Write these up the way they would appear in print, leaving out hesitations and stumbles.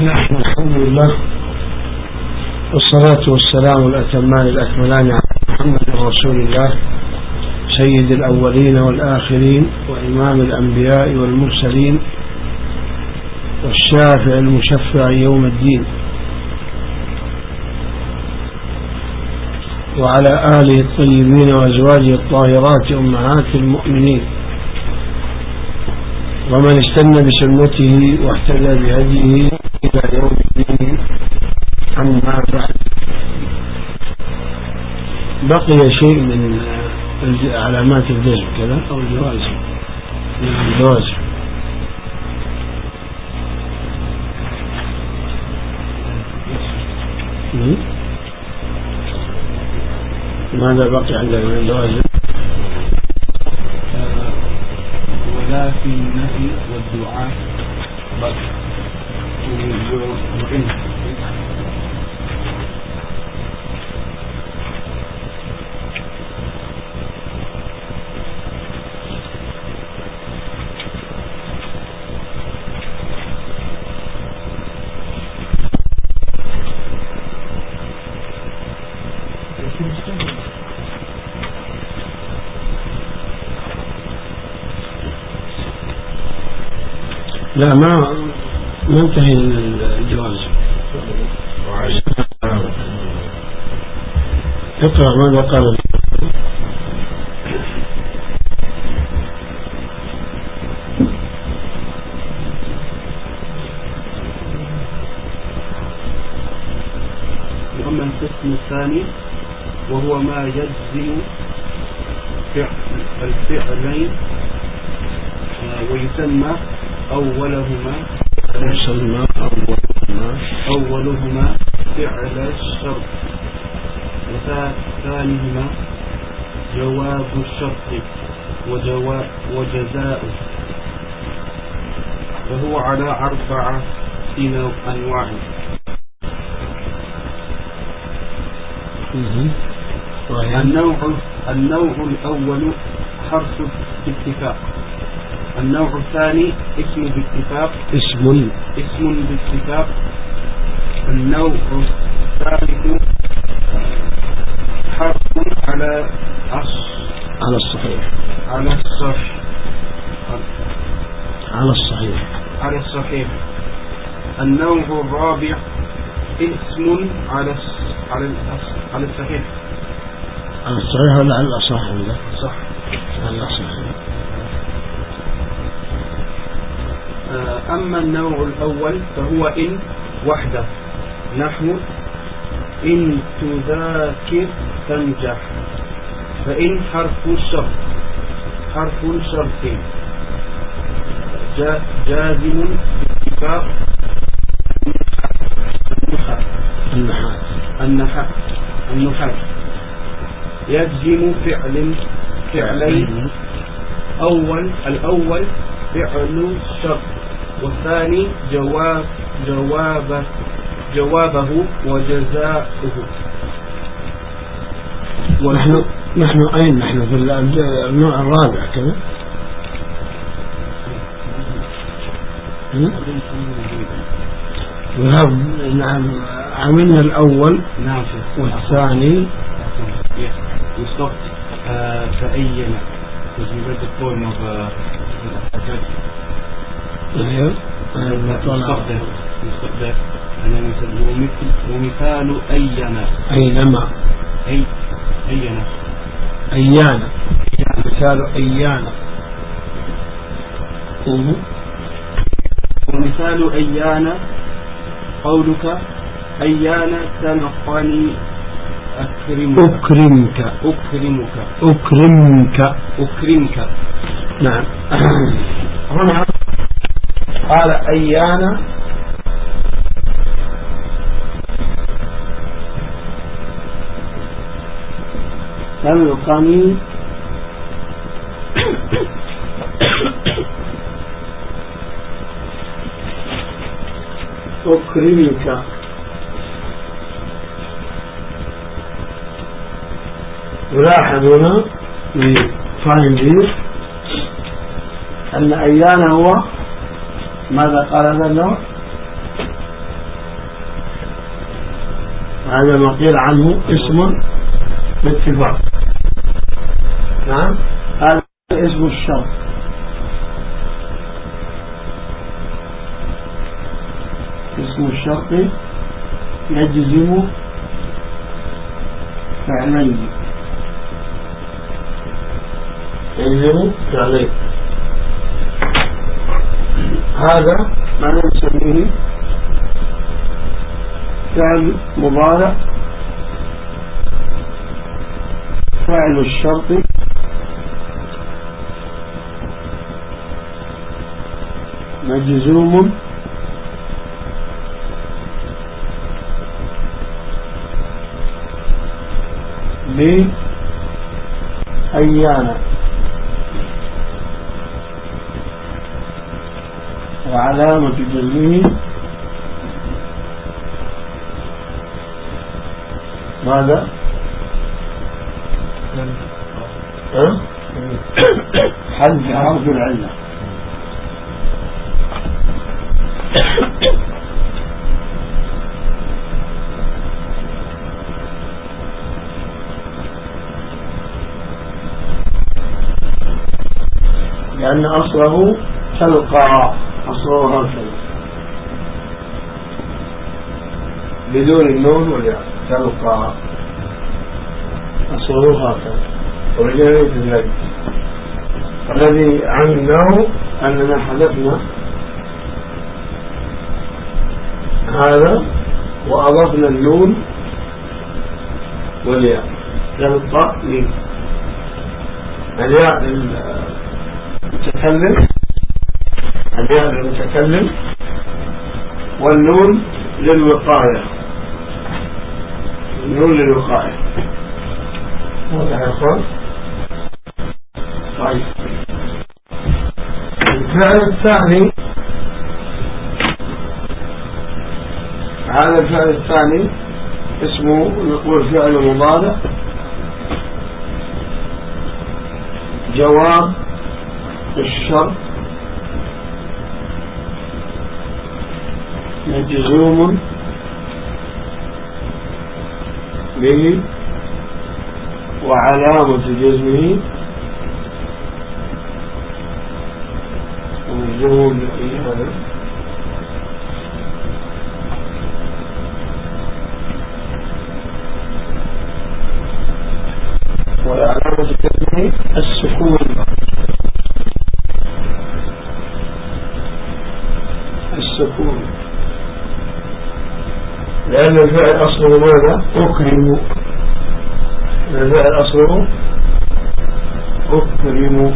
الله والحمد لله والصلاة والسلام الأتمان الأكملان على محمد رسول الله سيد الأولين والآخرين وإمام الأنبياء والمرسلين والشافع المشفع يوم الدين، وعلى آله الطيبين وأزواجه الطاهرات أمهات المؤمنين، ومن استنى بسنته واهتدى بهديه إلى يوم الدين. أما بعد، بقي شيء من علامات الجزم كذا أو الجوازم. الجوازم ماذا بقي عندنا من الجوازم؟ ولا في النهي والدعاء لا، ما انتهي الجواز. اقرأ ماذا قال. وأما القسم الثاني وهو ما يجزم الفعلين ويسمى أولهما فعل الشرط، وثانيهما جواب الشرط وجزاؤه، وهو على 4 أنواع. النوع الأول حرف باتفاق، النوع الثاني اسم باتفاق، اسم باتفاق، النوع الثالث حرف على الصحيح، النوع الرابع اسم على الصحيح، على الصحيح ولا على الأصح؟ صح، على الأصح. أما النوع الأول فهو إن وحده، نحو إن تذاكر تنجح، فإن حرف شرط جازم باتفاق النحاة، يجزم فعلين، الأول فعل الشرط، والثاني جوابه وجزاؤه. نحن أين نحن في النوع الرابع كذا؟ نعم، عملنا الأول والثاني فأينا ومثال أينما مثال أيانا. ومثال أيانا قولك أيانا تلقاني أكرمك. نعم. هنا قال أيانا تلقاني أكرمك. ولاحظ هنا فاهم دي أن أيانا هو ماذا قال هذا النوع؟ هذا ما قيل عنه اسم باتفاق. نعم، هذا اسم الشرط. اسم الشرط يجزم فعلين. يجزم فعلين، هذا ما نسميه فعل مضارع. فعل الشرط مجزوم بأيان، وعلامة جزمه ماذا؟ حذف حرف العلة. لأن أصله تلقى، أصله هكذا بدون النون والياء، تلقى أصله هكذا ورجعنا تزلج. الذي عملناه أننا حذفنا هذا وأضفنا النون والياء، تلقى ميم. الياء للمتكلم، الياء للمتكلم، والنون للوقاية، النون للوقاية. واضح يا أخوان؟ طيب، الفعل الثاني، هذا الفعل الثاني اسمه نقول فعل مضارع جواب الشرط مجزوم به وعلامة جزمه مجزوم به وعلامة جزمه السكون. السكون لأن الفعل أصله ماذا؟ أكرم. الفعل أصله أكرم.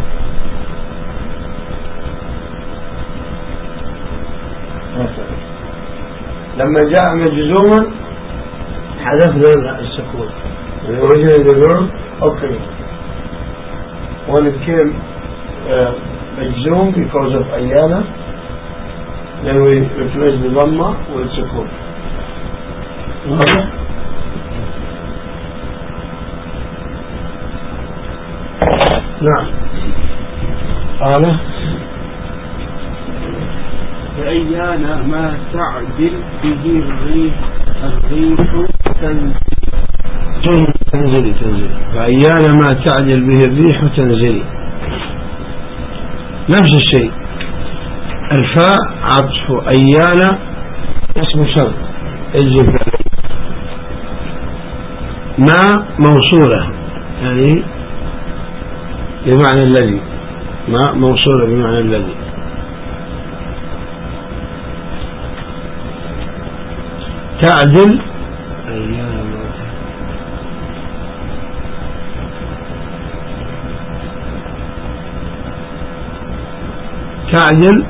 لما جاء مجزوما حذفنا السكون من وجه الجزم أكرم. when it came مجزوم because of أيانا then we replace the ضمة with سكون. نعم. قال فأيانا ما تعدل به الريح تنزلي. فأيانا ما تعدل به الريح تنزلي، نفس الشيء. الفاء عطف أيانا اسم شرط اجزم فعله. ما موصولة يعني بمعنى الذي، ما موصولة بمعنى الذي. تعدل تعدل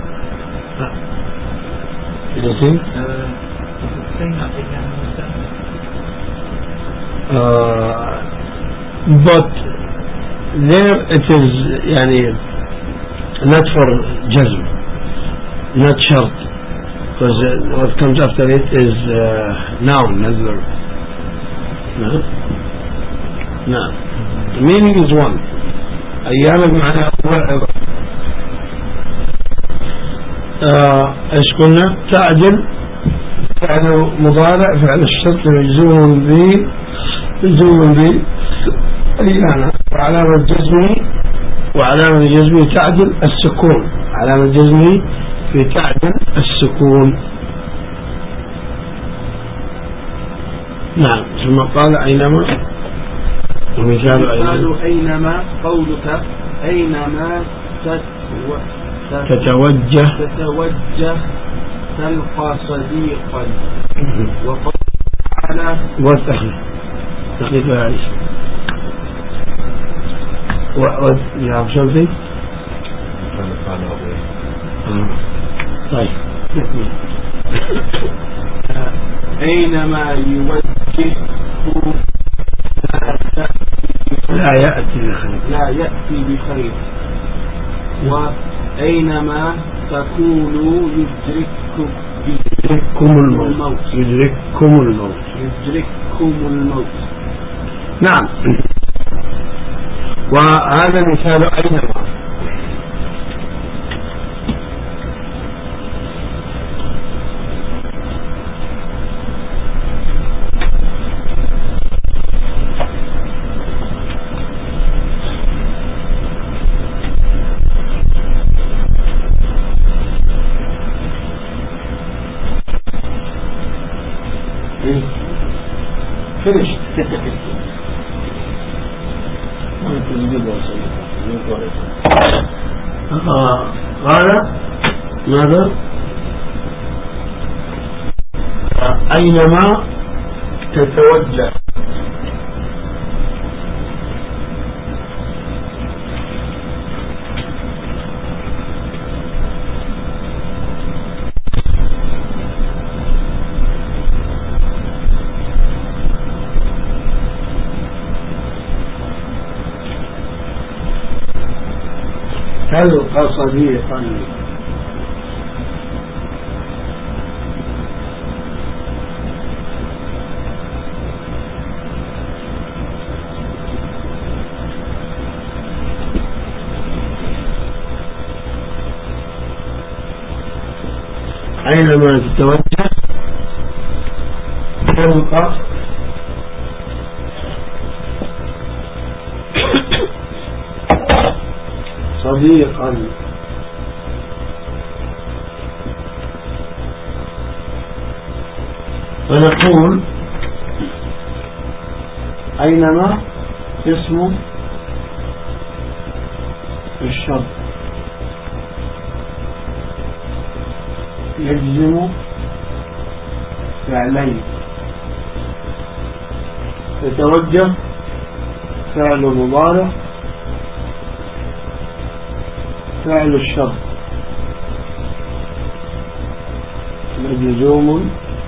but there it is يعني not for jazm, not shart, because what comes after it is noun, not verb. No. The meaning is one. أيام بمعنى ايش قلنا؟ تعدل فعل مضارع فعل الشرط مجزوم ب أيانا وعلامة جزمه تعدل السكون، علامة جزمه في تعدل السكون. نعم. ثم قال أينما، ومثال أينما قولك أينما تتوجه تلقى صديقا. وقال تعالى دقيقة يا شمسي. طيب أينما يوجهه لا يأتي بخير. وأينما تكونوا يدرككم الموت. نعم. وهذا مثال أينما. قال ماذا؟ أينما تتوجه تلقى صديقا. أينما تتوجه تلقى صديقا. فنقول أينما اسم الشرط يجزم فعلين. تتوجه فعل مضارع فعل الشرط مجزوم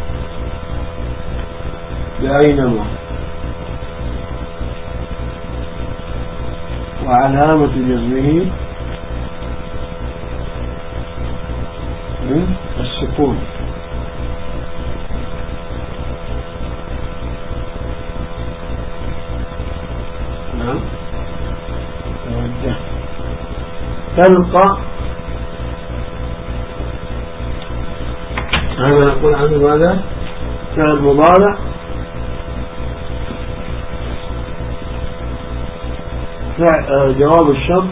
بأينما وعلامة جزمه السكون. نعم. تلقى هذا نقول عنه ماذا؟ فعل مضارع جواب الشرط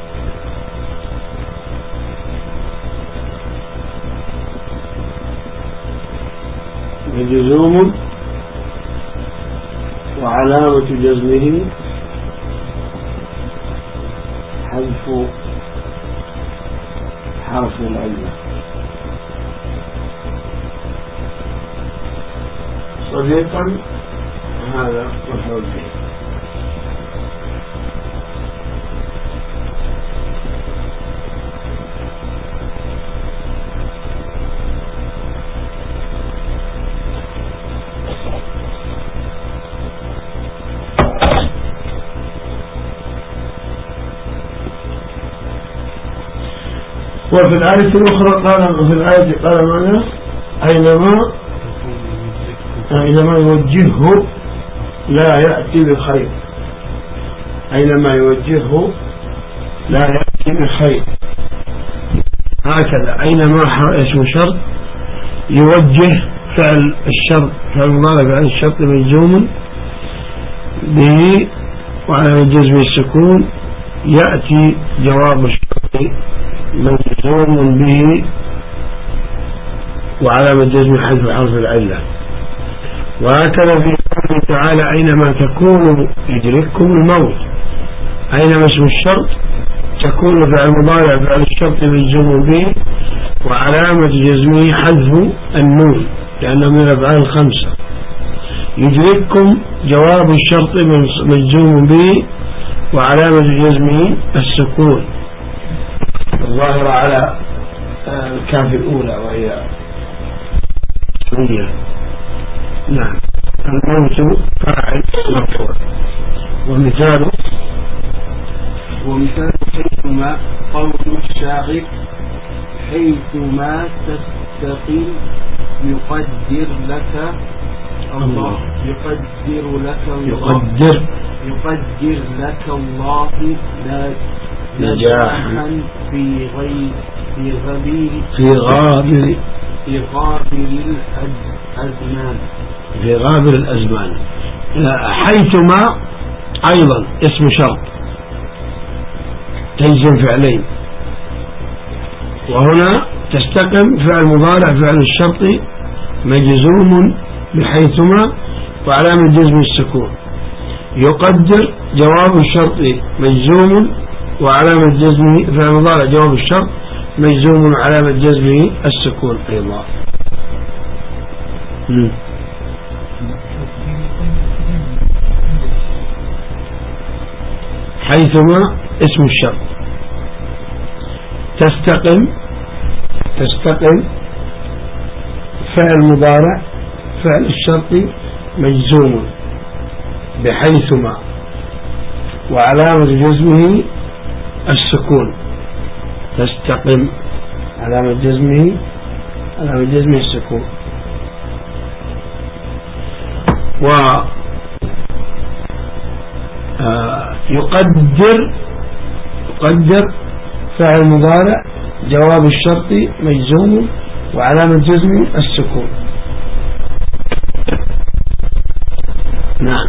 مجزوم وعلامة جزمه حذف حرف العلة. صديقا هذا مفعول به. وفي الآية الأخرى قال ماذا؟ أينما يوجهه لا يأتي بخير. أينما يوجهه لا يأتي بخير. هكذا أينما اسم شرط يوجه فعل الشرط فعل المضارع فعل الشرط مجزوم به وعلى جزم السكون يأتي جواب الشرط مجزوم به وعلامة جزم حذف حرف العلة. وهكذا في قوله تعالى أينما تكونوا يدرككم الموت. أينما اسم الشرط تكون فعل المضارع فعل الشرط مجزوم به وعلامة جزمه حذف النون لأنه من الأفعال الخمسة. يدرككم جواب الشرط مجزوم به وعلامة جزمه السكون الظاهرة على الكاف الأولى وهي نعم. الموت فاعل مرفوع. ومثال حيثما قول الشاعر حيثما تستقيم يقدر لك الله يقدر لك الله نجاحا في غابر الأزمان. حيثما أيضا اسم شرط تجزم فعلين، وهنا تستقم فعل مضارع فعل الشرط مجزوم بحيثما وعلامة جزم السكون. يقدر جواب الشرط مجزوم وعلامة جزمه فعل مضارع جواب الشرط مجزوم وعلامة جزمه السكون أيضا. حيثما اسم الشرط تستقم فعل مضارع فعل الشرط مجزوم بحيثما وعلامة جزمه السكون. تستقم علامة جزمه السكون. يقدر فعل مضارع جواب الشرط مجزوم وعلامة جزمه السكون. نعم.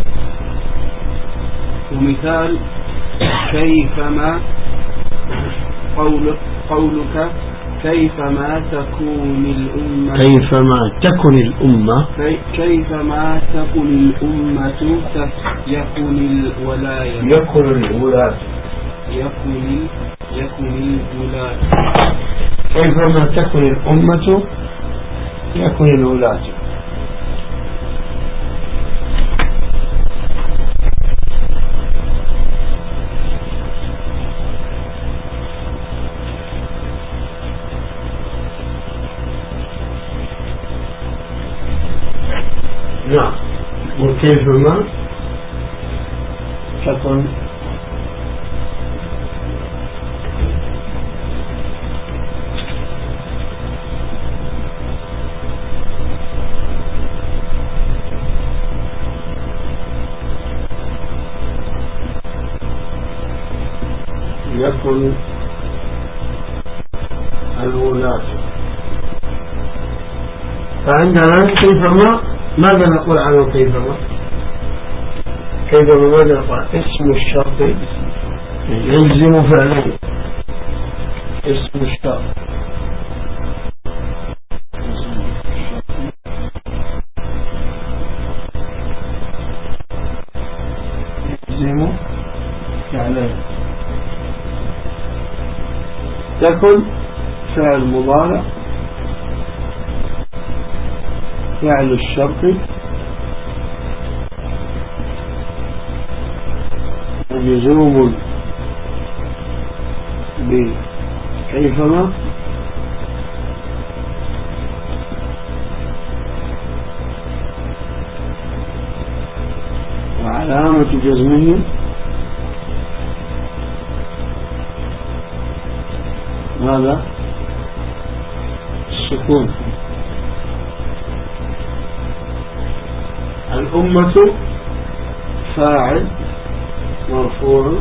ومثال كيفما قولك كيفما تكون الأمة يكن الولاة. كيفما تكن الأمة يكن الولاة. نعم. وكيفما تكن يكن الولاة. فعندنا كيفما ماذا نقول عنه؟ كيفما ماذا نقول؟ اسم الشرط يلزم فعله. اسم الشرط يلزم فعله. تكن فعل مضارع فعل الشرط مجزوم بكيفما وعلامة جزمه ماذا؟ السكون. الأمة فاعل مرفوع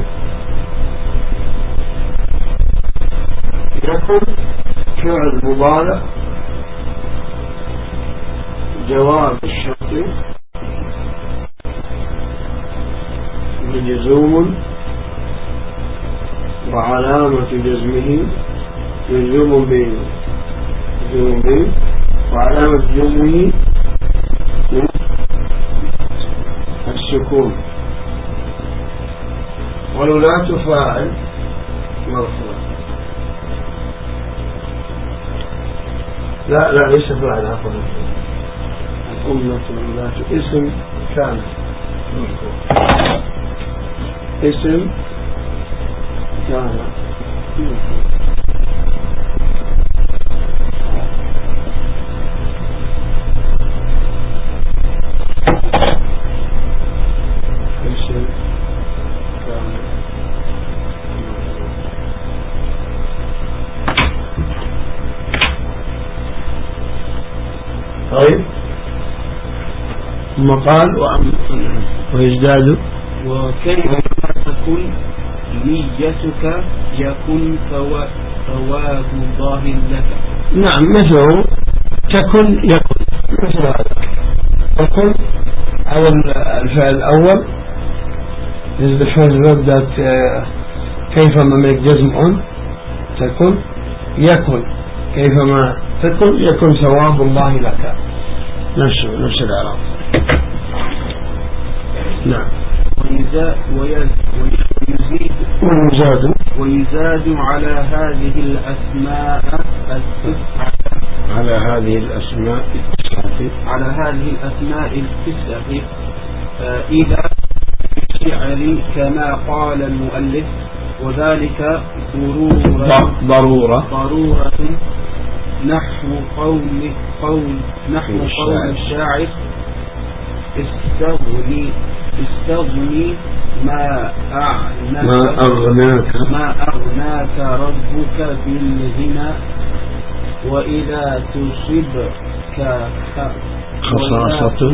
يكن فعل مضارع جواب الشرط مجزوم وعلامة جزمه مجزوم به وعلامة جزمه السكون، والولاة فاعل مرفوع. لا ليس فاعل، عفوا، الأمة والولاة اسم كان مرفوع، اسم كان مرفوع. طيب، ثم قال ويزداد وكيف تكن نيتك يكن ثواب الله لك. نعم، مثله تكن يكن، مثل هذا تكن على الفعل الأول is the first verb that كيفما make جزم on تكن يكن، كيفما تكن يكن ثواب الله لك، نفس الإعراب. نعم. ويزاد على هذه الأسماء التسعة إذا الشعر كما قال المؤلف، وذلك ضرورة نحو قول الشاعر استغني ما أغناك ربك بالغنى، وإذا تصبك خصاصة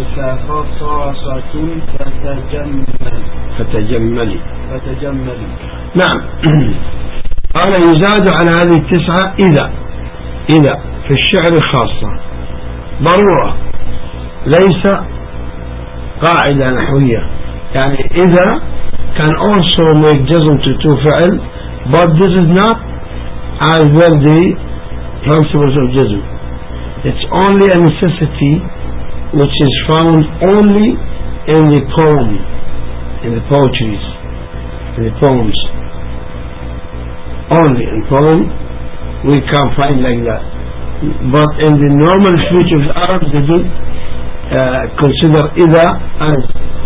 فتجملي. نعم. قال يزاد على هذه التسعة إذا في الشعر خاصة ضرورة، ليس قاعدة نحوية. يعني إذا can also make جزم to فعل, but this is not as well the principles of جزم. It's only a necessity which is found only in the poem, in the poetries, in the poems. Only in poem we can find like that. But in the normal speech of Arabs, they don't consider إذا as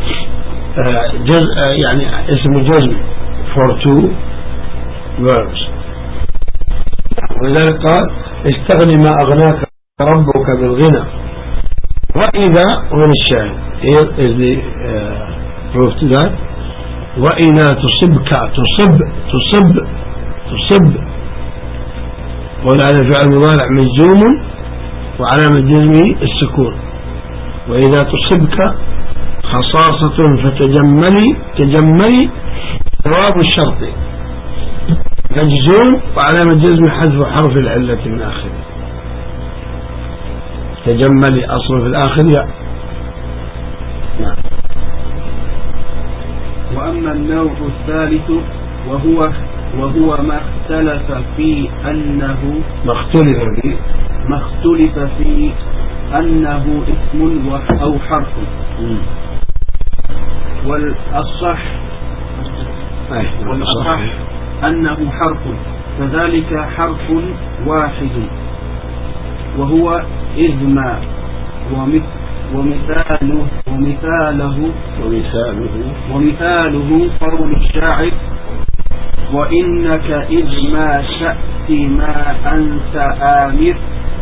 يعني اسم جزم for two verbs. ولذلك قال استغني ما أغناك ربك بالغنى. وإذا من الشاهد here is the proof to that. وإذا تصب ولا على فعل مضارع مجزوم وعلامة جزمه السكون. وإذا تصبك خصاصة فتجملي جواب الشرط مجزوم وعلامة جزم حذف حرف العلة من آخره. تجملي أصل في الآخر ياء. نعم. وأما النوع الثالث وهو ما اختلف في أنه أنه اسم أو حرف. والأصح أنه حرف، فذلك حرف واحد وهو إذما، ومثاله قول الشاعر وإنك إذ ما تأتي ما أنت آمر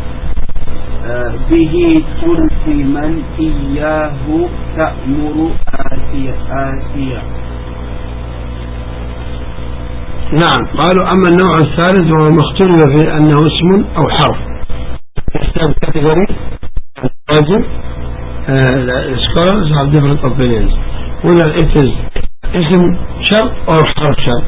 به تلقي من إياه تأمر آتيا. نعم. قالوا أما النوع الثالث وهو مختلف في أنه اسم أو حرف. Same category. Scholars have different opinions whether it is اسم شرط أو حرف شرط.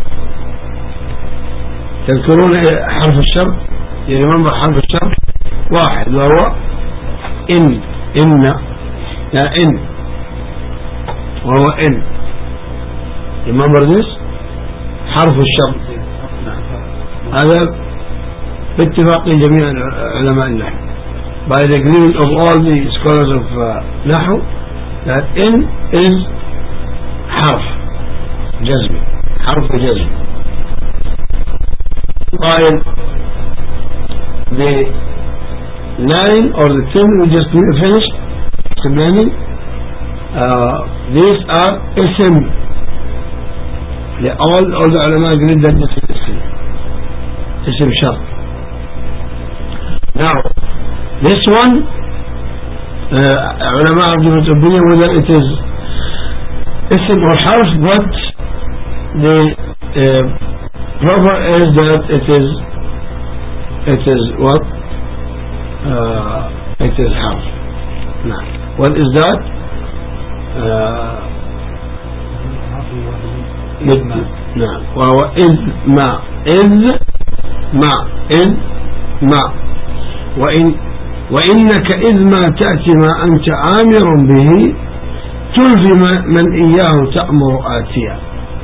تذكرون حرف الشرط؟ remember حرف الشرط واحد وهو إن إن إن وهو إن. remember this حرف الشرط. هذا باتفاق جميع علماء النحو by the agreement of all the scholars of نحو that in is حرف جزم حرف جزم. while the 9 or the 10 we just finished explaining these are اسم. all the علماء agreed that this is اسم شرط. now this one علماء have different opinion whether it is اسم or حرف, but the proper is that it is what it is حرف. نعم. what is that نعم وهو إذ ما وإنك إذ ما تأتي ما أنت آمر به تلفي من إياه تأمر آتيا.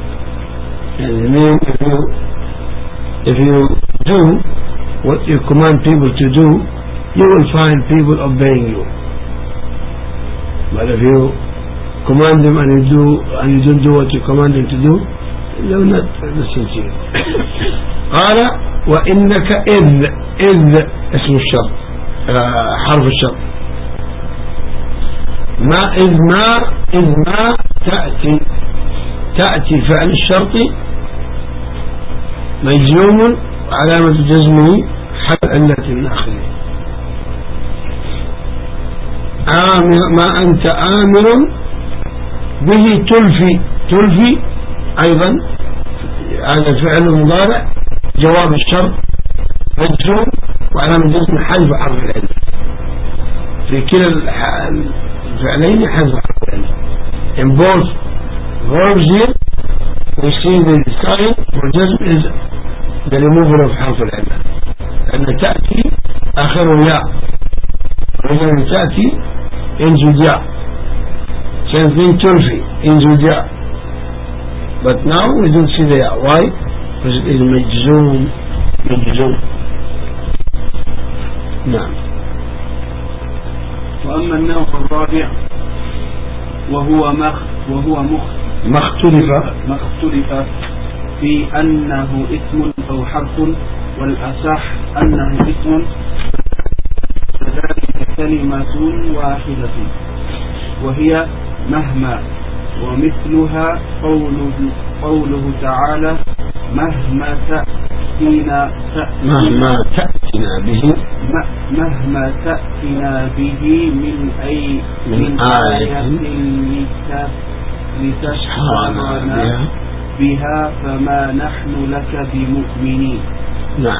يعني if you do what you command people to do, you will find people obeying you. But if you command them and you don't do what you command them to do, they will not listen to you. قال وإنك إذ اسم الشرط حرف الشرط. إذ ما تأتي فعل الشرط مجزوم علامة جزمه حرف التي من آخره. ما أنت آمر به تلفي أيضا هذا فعل مضارع جواب الشرط مجزوم وعلامة جزم حذف حرف العلة. في كلا الفعلين حذف حرف العلة. in both verbs here we see the sign for جزم is the removal of حرف العلة. لأن تأتي آخره ياء وإذا تأتي ينزل ياء same thing تلفي ينزل ياء. but now we don't see the ياء. why? because it is مجزوم. نعم. وأما النوع الرابع وهو ما اختلف في أنه اسم أو حرف، والأصح أنه اسم، فذلك كلمة واحدة وهي مهما، ومثلها قوله تعالى مهما تأتنا به من آية لتسحرنا بها فما نحن لك بمؤمنين. نعم.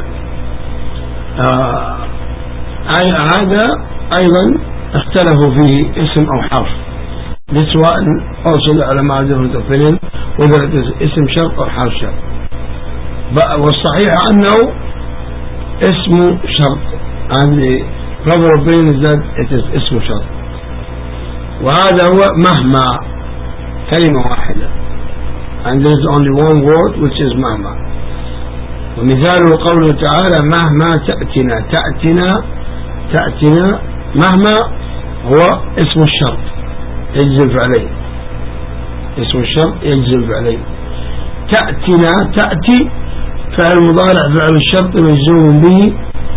هذا أيضا اختلفوا فيه اسم أو حرف. This one also the ulama have different opinion whether it is اسم شرط أو حرف شرط. والصحيح أنه اسم شرط, and the proper opinion is that it is اسم شرط. وهذا هو مهما كلمة واحدة, and there is only one word which is مهما. ومثاله قوله تعالى مهما تأتنا مهما هو اسم الشرط يجزم فعليه, اسم الشرط يجزم فعليه. تأتنا تأتي فعل مضارع فعل الشرط مجزوم به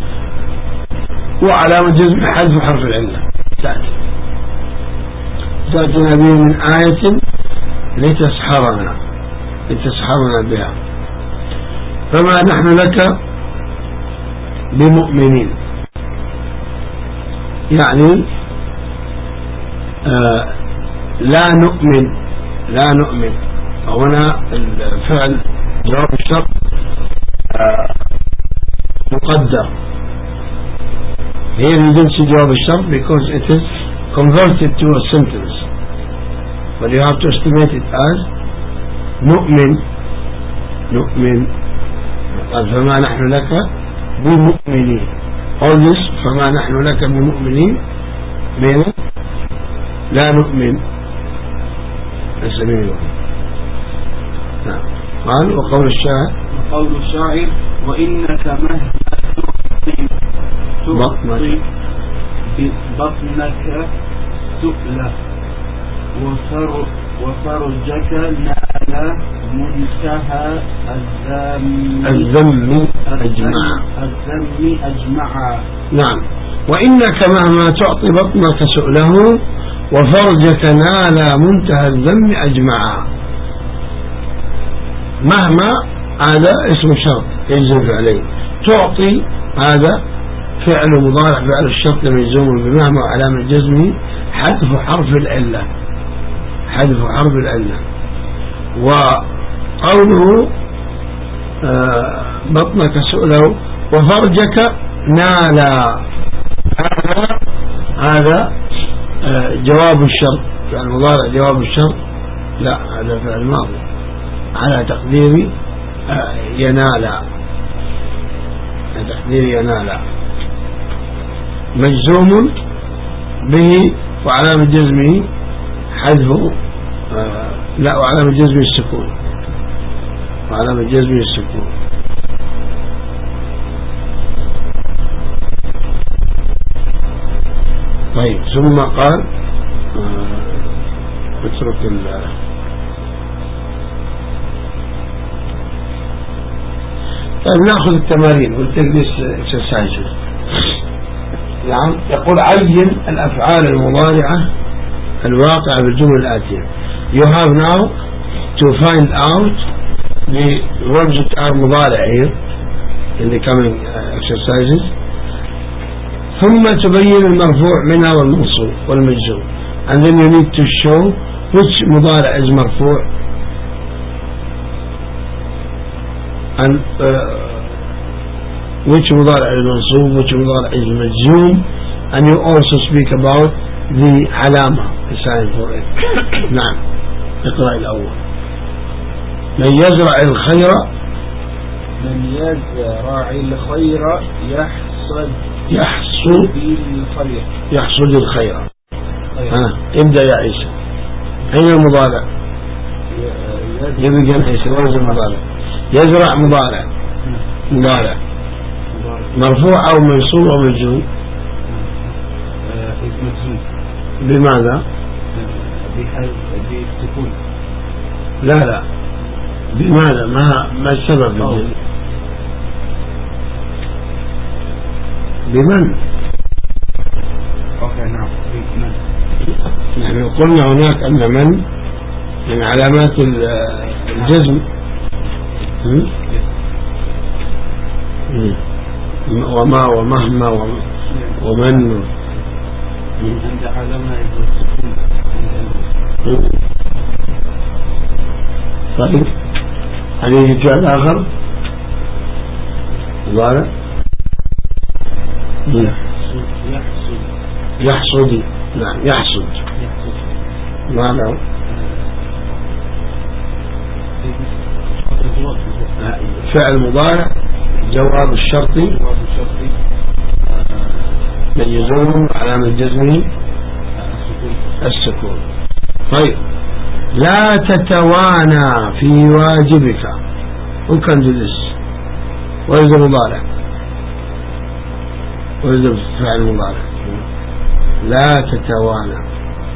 وعلامة جزم حذف حرف العلة. تأتنا به من آية لتسحرنا بها فما نحن لك بمؤمنين. يعني لا نؤمن هنا الفعل جواب الشرط مقدر. Here you don't see جواب الشرط because it is converted to a sentence, but you have to estimate it as نؤمن فما نحن لك بمؤمنين. all this فما نحن لك بمؤمنين meaning لا نؤمن نسميه. نعم. قال وقول الشاعر وإنك مهما تعطي بطنك سؤله وفرجك نال منتهى الذم أجمعا. نعم. وإنك مهما تعطي بطنك سؤله وفرجك نال منتهى الذم أجمعا. مهما هذا اسم شرط يجزم فعليه. تعطي هذا فعل مضارع فعل الشرط مجزوم بمهما وعلامة جزمه حذف حرف العلة. وقوله بطنك سؤله وفرجك نالا هذا جواب الشرط. فعل مضارع جواب الشرط لا، هذا فعل ماضي على تقدير ينالا. مجزوم به وعلامة جزمه حذف لا، وعلامة جزمه السكون. طيب ثم قال اترك طيب نأخذ التمارين والتدريس اكسرسايز. نعم. يقول عين الأفعال المضارعة الواقعة بالجمل الآتية. You have now to find out the verbs that are مضارع here in the coming exercises. ثم تبين المرفوع منها والمنصوب والمجزوم. And then you need to show which مضارع is مرفوع and which مضارع is منصوب, which مضارع is مجزوم, and you also speak about the علامة, the sign for it. نعم. اقرأ الأول. من يزرع الخير يحصد الخير. ابدأ يا عيسى. أين المضارع؟ يبقى عيسى. وين المضارع؟ يزرع مضارع مرفوع أو منصوب أو مجزوم؟ بماذا؟ بالسكون. لا بماذا؟ ما السبب؟ بمن؟ اوكي نعم. نحن قلنا هناك أن من علامات الجزم وما ومهما ومن عند علامة السكون. طيب هل يجي فعل آخر مضارع؟ يحصد. نعم يحصد. ماذا؟ فعل مضارع جواب الشرطي يجزم علامة جزمه السكون. طيب لا تتوانى في واجبك. Who can do this? What is the مضارع? What is the فعل مضارع? لا تتوانى.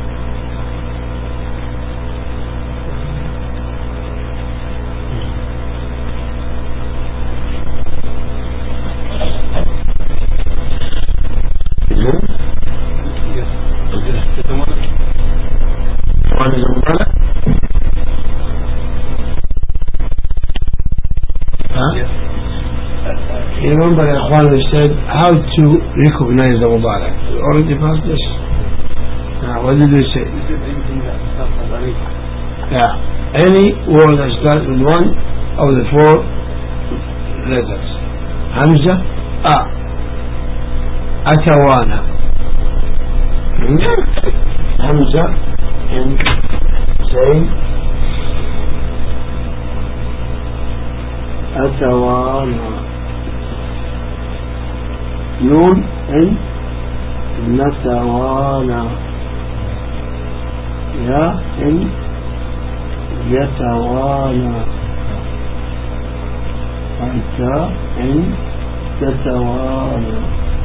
Remember, Ikhwan, we said how to recognize the mudara. We already passed this. What did we say? Yeah, any word that starts with one of the four letters. Hamza, A, Atawana. Hamza, and say Atawana. نون إن نتوانا. يا إن يتوانى أنت إن تتوانى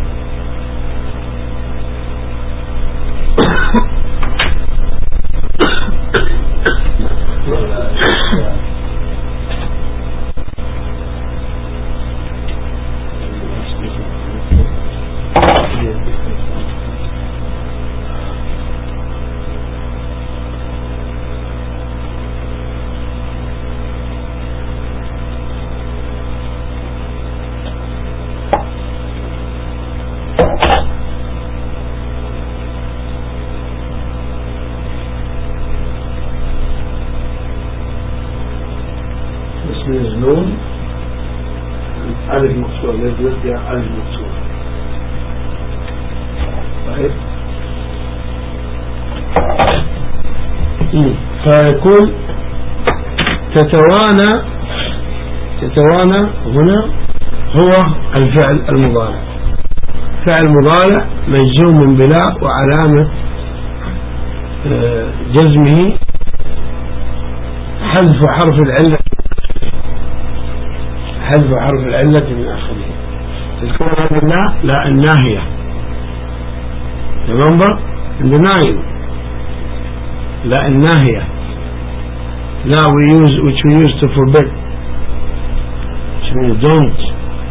نون ألف مكسور يبدأ ألف مكسور طيب فيكون تتوانى هنا هو الفعل المضارع فعل مضارع مجزوم بلا وعلامة جزمه حذف حرف العلة من آخره تذكر هذا لا الناهية remember denying لا الناهية لا which we use to forbid which means don't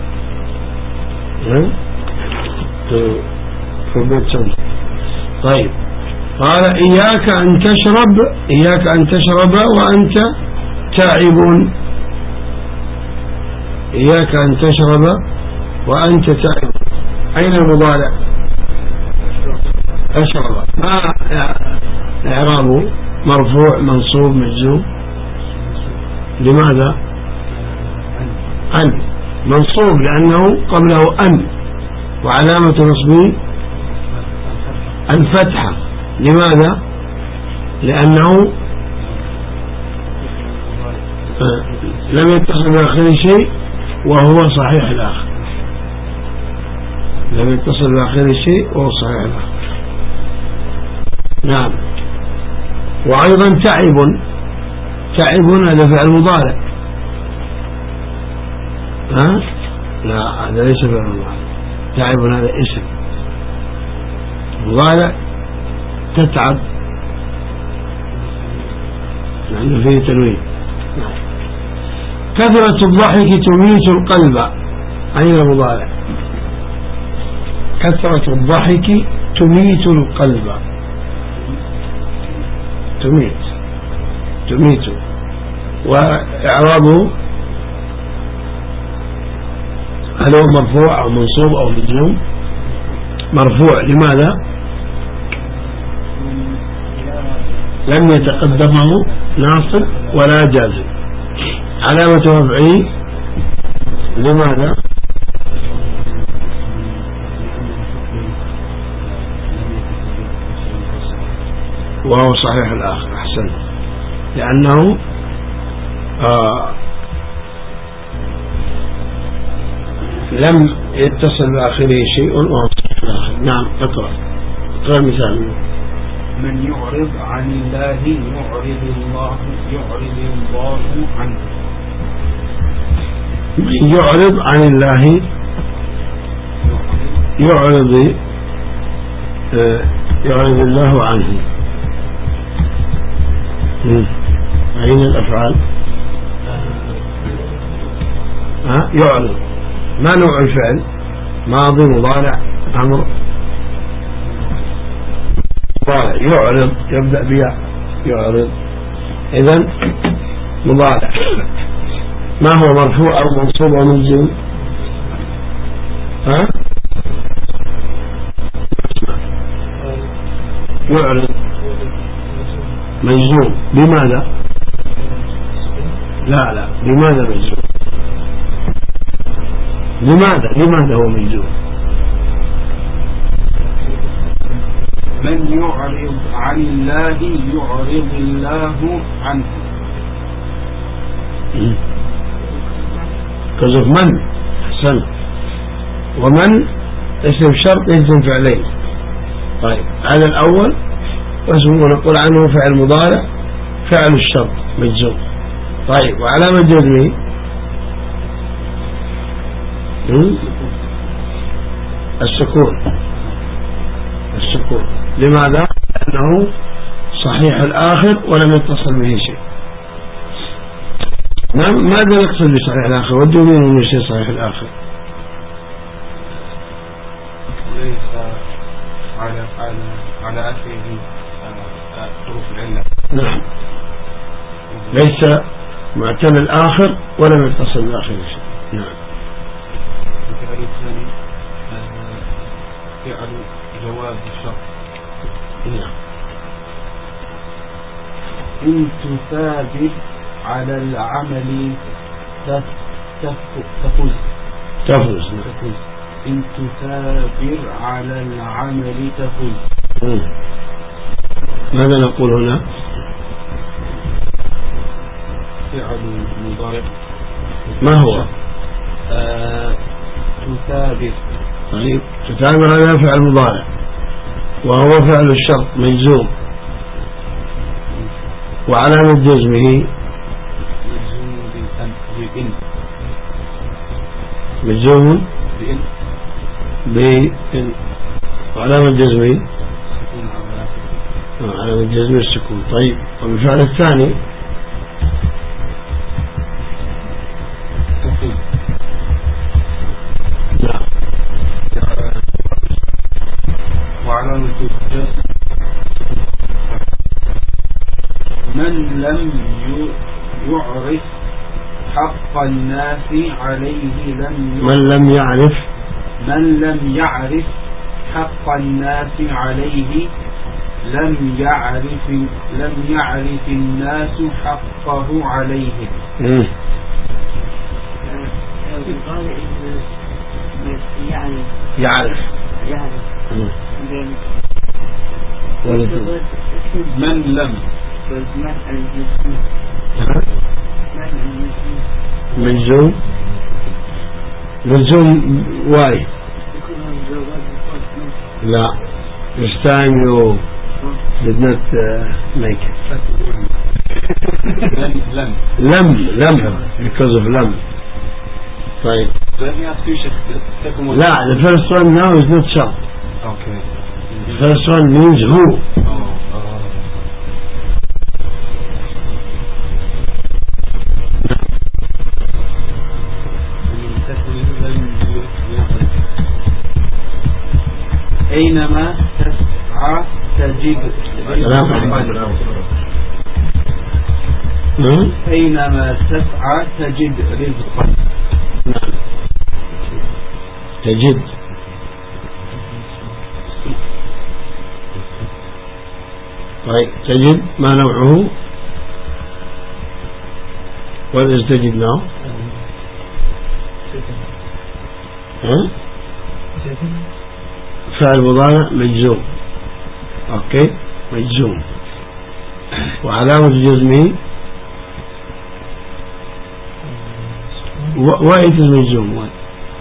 to forbid something طيب قال إياك أن تشرب وأنت تعب إياك أن تشرب وأنت تعب أين المضارع أشرب ما إعرابه مرفوع منصوب مجزوم لماذا أن منصوب لأنه قبله أن وعلامة نصبه الفتحة لماذا لأنه لم يتصل بآخر شيء وهو صحيح الآخر لم يتصل بآخر شيء وهو صحيح الآخر نعم وأيضا تعب هذا فعل مضارع لا هذا ليس فعل مضارع تعب هذا اسم مضارع تتعب لأنه فيه تنوين كثرة الضحك تميت القلب أين المضارع كثرة الضحك تميت القلب تميت وإعرابه هل هو مرفوع أو منصوب أو مجزوم مرفوع لماذا لم يتقدمه ناصب ولا جازم علامة رفعه لماذا وهو صحيح الآخر أحسن لأنه لم يتصل بآخره شيء وهو صحيح الآخر نعم اقرأ مثال من يعرض عن الله يعرض الله عنه من يعرض عن الله يعرض الله عنه أين الأفعال يعرض ما نوع الفعل ماضي مضارع أمر يعرض يبدأ بياء يعرض إذن مضارع ما هو مرفوع أو منصوب أو مجزوم يعرض مجزوم بماذا لا بماذا مجزوم لماذا هو مجزوم من يعرض عن الله يعرض الله عنه كذلك من أحسن ومن اسم شرط يجزم فعلين طيب هذا الأول ونقول عنه فعل مضارع فعل الشرط مجزوم. طيب وعلامة جزمه السكون. لماذا؟ لأنه صحيح الآخر ولم يتصل به شيء. ماذا نقصد بصحيح الآخر؟ ودوا من شيء صحيح الآخر؟ ليس على آخره حروف العلة. نعم، ليس معتل الآخر ولم يتصل بالآخر شيء. نعم. الفعل الثاني فعل جواب الشرط. نعم. إن تثابر على العمل تفوز. إن تثابر على العمل تفوز. ماذا نقول هنا؟ فعل مضارع. ما هو؟ تثابر. طيب تثابر هذا فعل مضارع وهو فعل الشرط مجزوم، وعلامة جزمه مجزوم بإن، وعلامة جزمه علامة جزمه السكون. طيب والفعل الثاني نعم. وعلامة الجزم من لم يعرف حق الناس عليه من لم يعرف حق الناس عليه لم يعرف الناس حقه عليه. يعرف من لم مجزوم واي. لا, this time you did not make it. لم because of لم. طيب لا, the first one now is not shart. Okay. The first one means who. أينما تسعى تجد أينما تسعى تجد رزقا. نعم. تجد طيب تجد ما نوعه؟ what is تجد now؟ فعل مضارع مجزوم. اوكي مجزوم وعلامة جزمه why it is مجزوم؟ why؟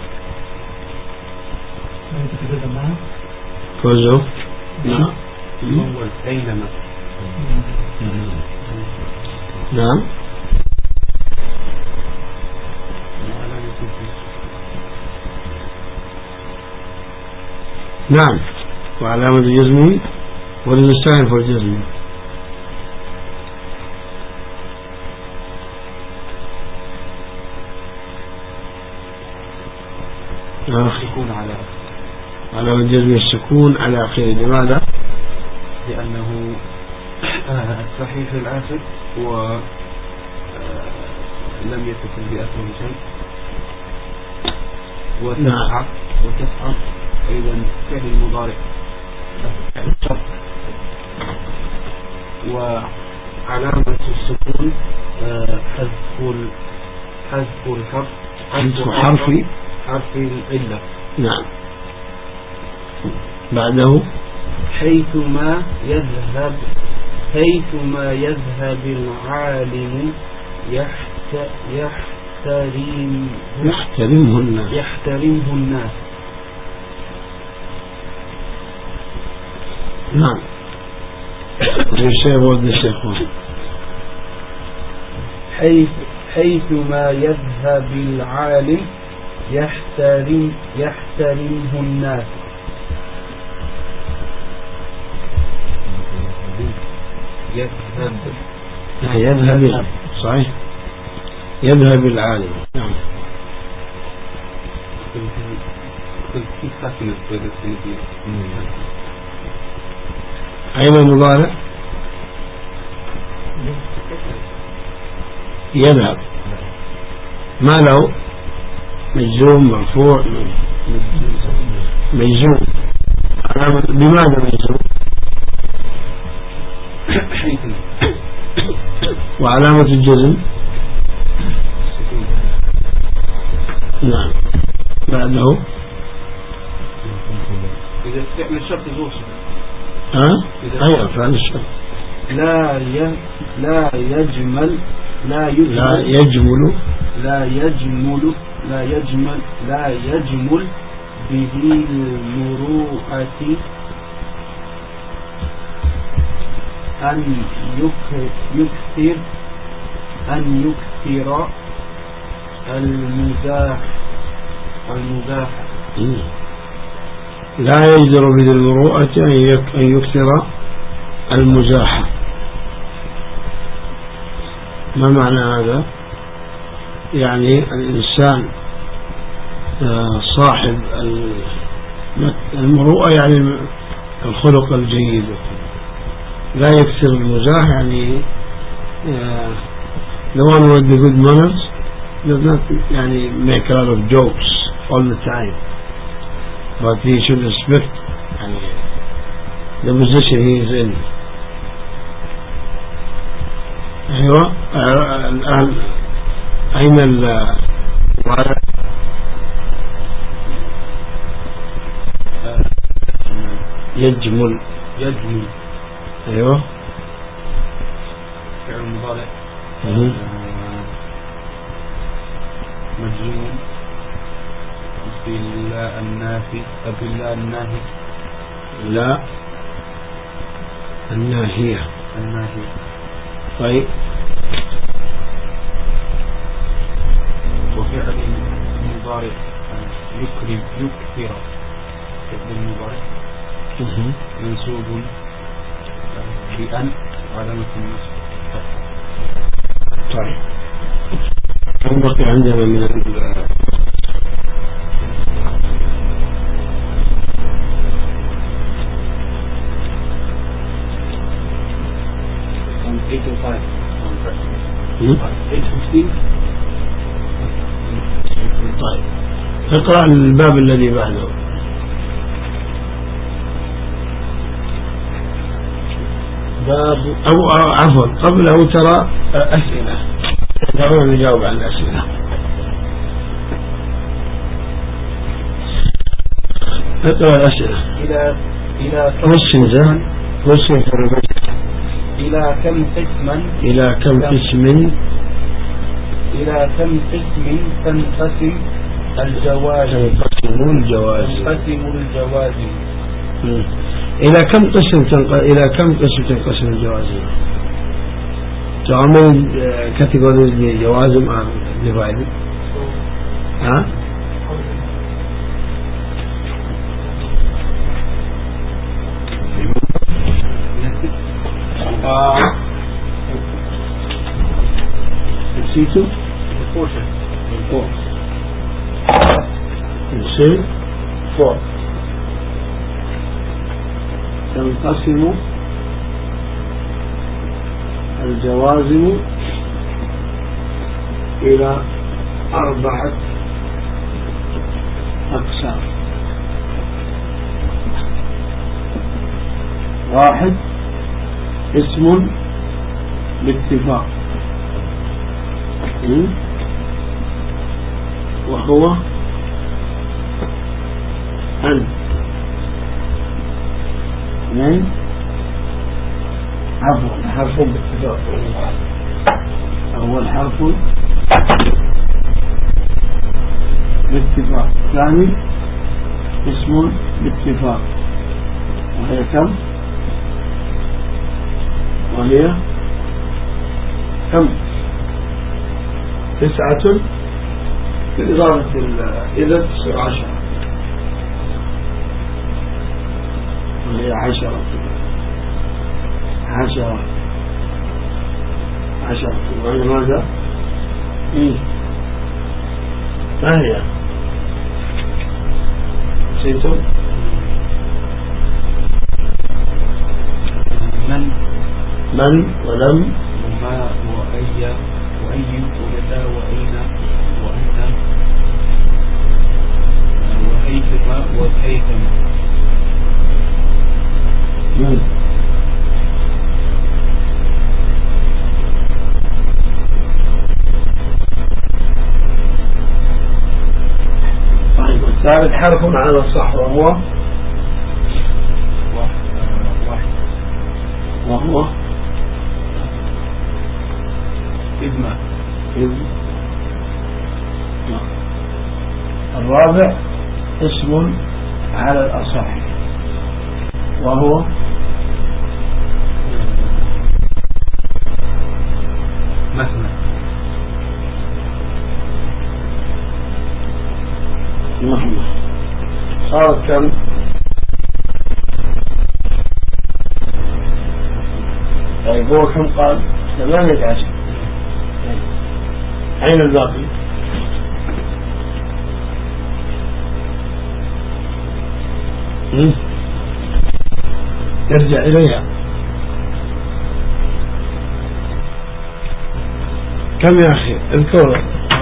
because of نعم. أينما. نعم. نعم وعلامة جزمه. what is the sign for جزمه؟ السكون على علامة جزمه السكون على آخره. لماذا؟ لأنه الصحيح الآخر ولم يتصل بأخره شيء. وتسعى أيضا فعل المضارع وعلامة السكون حذف حرف العلة. نعم. بعده حيثما يذهب العالم يحترمه الناس. نعم. You say about the second one. حيثما يذهب العالم يحترمه الناس. يذهب صحيح يذهب العالم. نعم. أين المضارع؟ يذهب ما له مجزوم مرفوع مجزوم بماذا مجزوم؟ وعلامة الجزم نعم بعده إذا فعل الشرط يوصل أيوة فعل الشرط لا يجمل به المروءة أن يكثر المزاح. لا يجدر به المروءة أن يكثر المزاح. ما معنى هذا؟ يعني الإنسان صاحب المروءة يعني الخلق الجيد لا يكثر المزاح يعني the one with the good manners does not يعني make a lot of jokes all the time but he should respect يعني the position he is in. أيوة الآن أين يجمل أيوة فعل مضارع مجزوم بالله الناهي لا الناهية طيب وفعل مضارع يكثر فعل المضارع منصوب بأن علامة النصب. طيب كم بقي عندنا من طيب اقرأ الباب الذي بعده. باب أو عفوا قبله ترى أسئلة دعونا نجاوب عن الأسئلة. اقرأ الأسئلة. إلى كم قسم تنقسم الجوازم. إلى كم قسم تنقسم الجوازم؟ تعمل categories الجوازم are divided. نسيتوا؟ نسيت 4 تنقسم الجوازم إلى 4 أقسام. 1 اسم باتفاق وهو أن. 2 حرف باتفاق أول حرف باتفاق. ثاني اسم باتفاق وهي كم؟ وهي كم؟ 9 بإضافة إذا تصير 10 وهي 10 وهي ماذا؟ ما هي؟ نسيتم؟ من ولم وما وأي ومتى وأين وأنت وحيثما وكيفما. طيب الثالث حرف على الصح وهو إذ. الرابع اسم على الأصح وهو مهما. صارت كم؟ طيب هو كم قال؟ 18. أين الباقي؟ نرجع إليها. كم يا أخي؟ اذكر.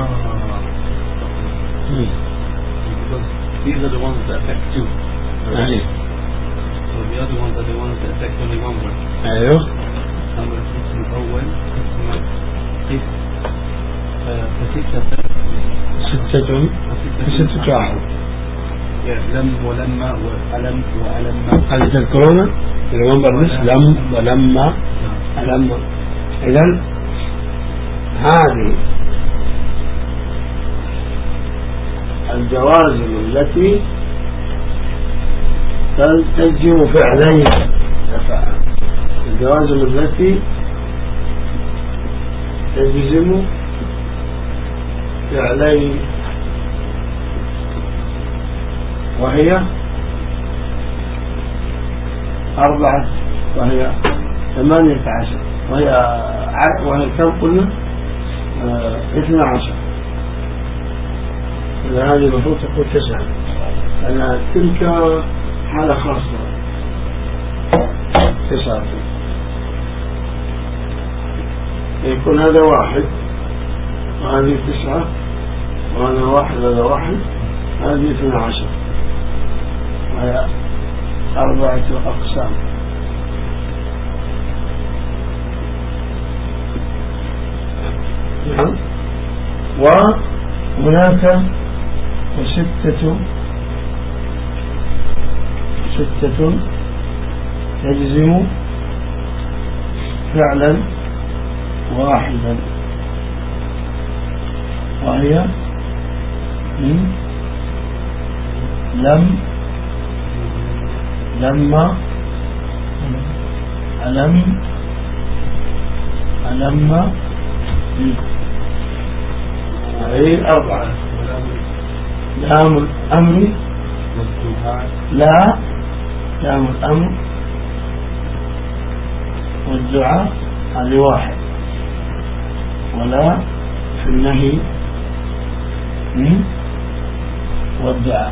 These are the ones that affect two. أيوه. So the other ones are the ones that affect only one word. أيوه. number 6 الأول ستة واحد. لم ولما وألم وألم. هل تذكرون النمبر بس لم ولما ألم. إذن هذه الجوازم التي تلزم فعلين تفاعل. الجوازم التي تجزم فعلين وهي 4 وهي 18 وهي كم قلنا 12. إذا هذه المفروض تكون 9 لأن تلك حالة خاصة 9 يكون هذا 1 وهذه 9 وهذا 1 هذا 1 هذه 12 وهي 4 أقسام. وهناك 6 تجزم فعلا واحدا وهي لما ألم هذه 4. لام الأمر لا لام الأمر والدعاء هذه 1 ولا في النهي والدعاء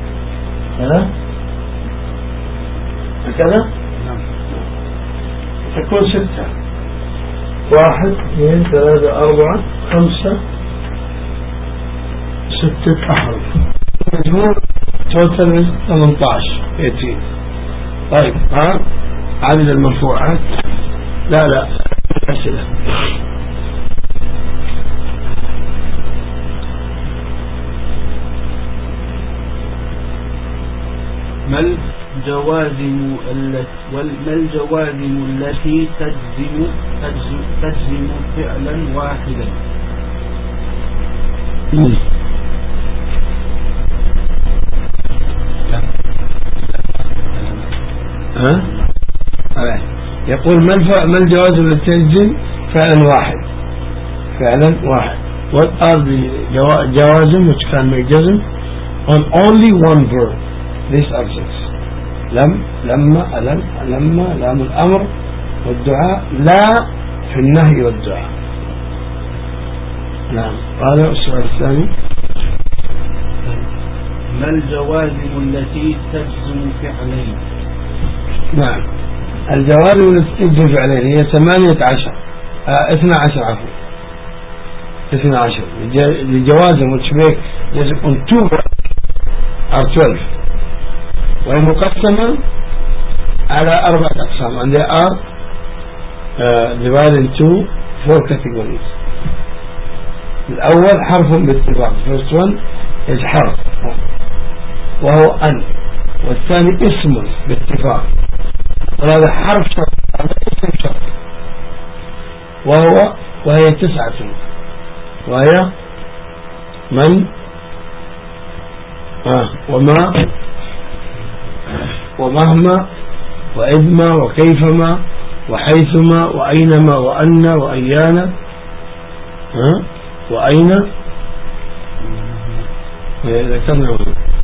هكذا تكون 6. 1 2 3 4 5 6 أحرف مجموع توتال 18. طيب عدد المرفوعات لا أسئلة. ما الجوازم التي تجزم فعلا واحدا؟ يقول ما الجواز التي تجزم؟ فعلا واحد. What are the جوازم which can make جزم on only one verb? These are six. لما لام الأمر والدعاء، لا في النهي والدعاء. نعم. هذا السؤال الثاني. ما الجوازم التي تجزم فعلين؟ نعم، الجوازم التي تجزم فعلين هي 12 12 الجوازم which make جزم on two are 12، وهي مقسمة على 4 أقسام and they are divided into 4 categories. الأول حرف باتفاق، first one is حرف وهو أن، والثاني اسم باتفاق وهذا حرف شرط، هذا اسم شرط وهي 9، وهي من وما ومهما وإذما وكيفما وحيثما وأينما وأن وأيانا وأين ذكرنا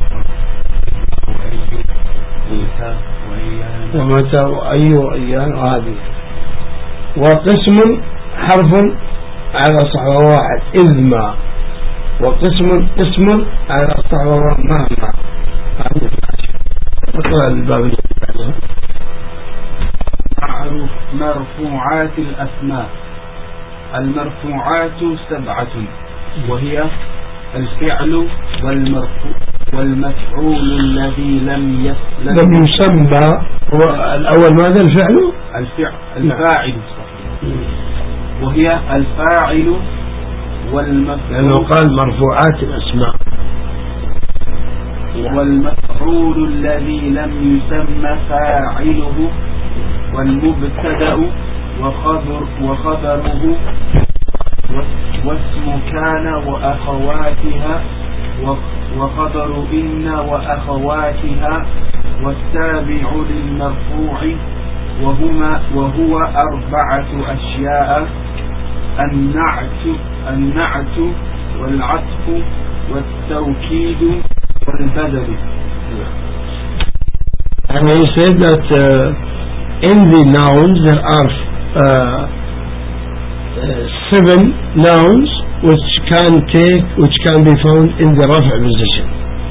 ومتى وأي وأيان وهذه. وقسم حرف على صحوة واحد إذما، وقسم اسم على صحوة مهما. اقرأ الباب معروف. مرفوعات الأسماء. المرفوعات 7، وهي الفعل والمفعول الذي لم يسمى. هو الأول ماذا؟ الفعل الفاعل، وهي الفاعل والمفعول، لأنه قال مرفوعات الأسماء. والمفعول الذي لم يسمى فاعله، والمبتدأ وخبره، واسم كان وأخواتها، وخبر إن وأخواتها، والتابع للمرفوع وهو 4 أشياء: النعت والعطف والتوكيد والبدل. And he said that in the nouns there are 7 nouns which can be found in the رفع position.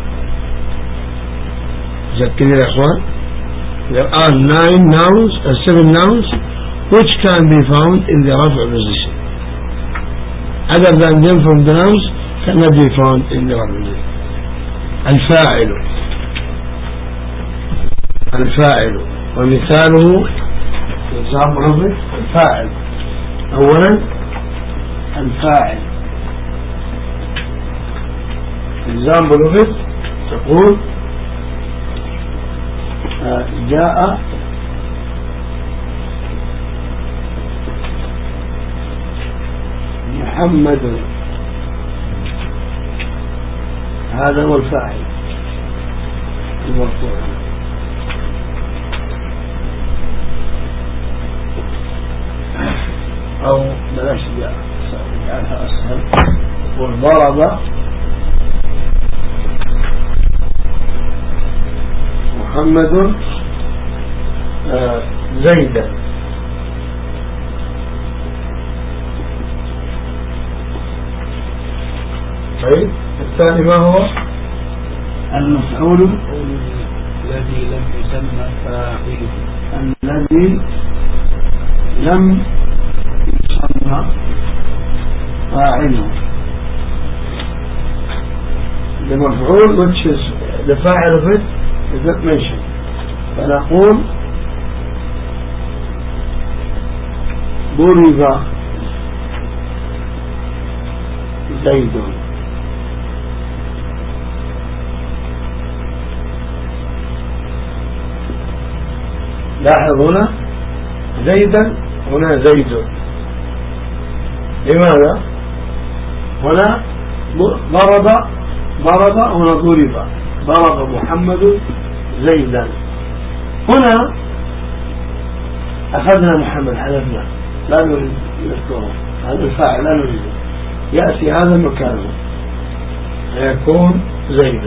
ذكروا يا إخوان. There are 7 nouns which can be found in the رفع position. Other than them from the nouns cannot be found in the رفع position. الفاعل ومثاله الفاعل. أولا الفاعل example of it تقول جاء محمد، هذا هو الفاعل المرفوع. أو بلاش جعلها أسهل، وضرب محمد زيدا. طيب الثاني ما هو؟ المفعول الذي لم يسمى فاعله، الذي لم يسمى فاعله. the مفعول which is the فاعل of it is not mentioned. فنقول ضرب زيد. لاحظ هنا زيدا، هنا زيد. لماذا؟ هنا ضرب هنا ضرب محمد زيدا. هنا أخذنا محمد حذفنا لا نريد نذكره، هذا الفاعل لا نريد، يأتي هذا مكانه فيكون زيد.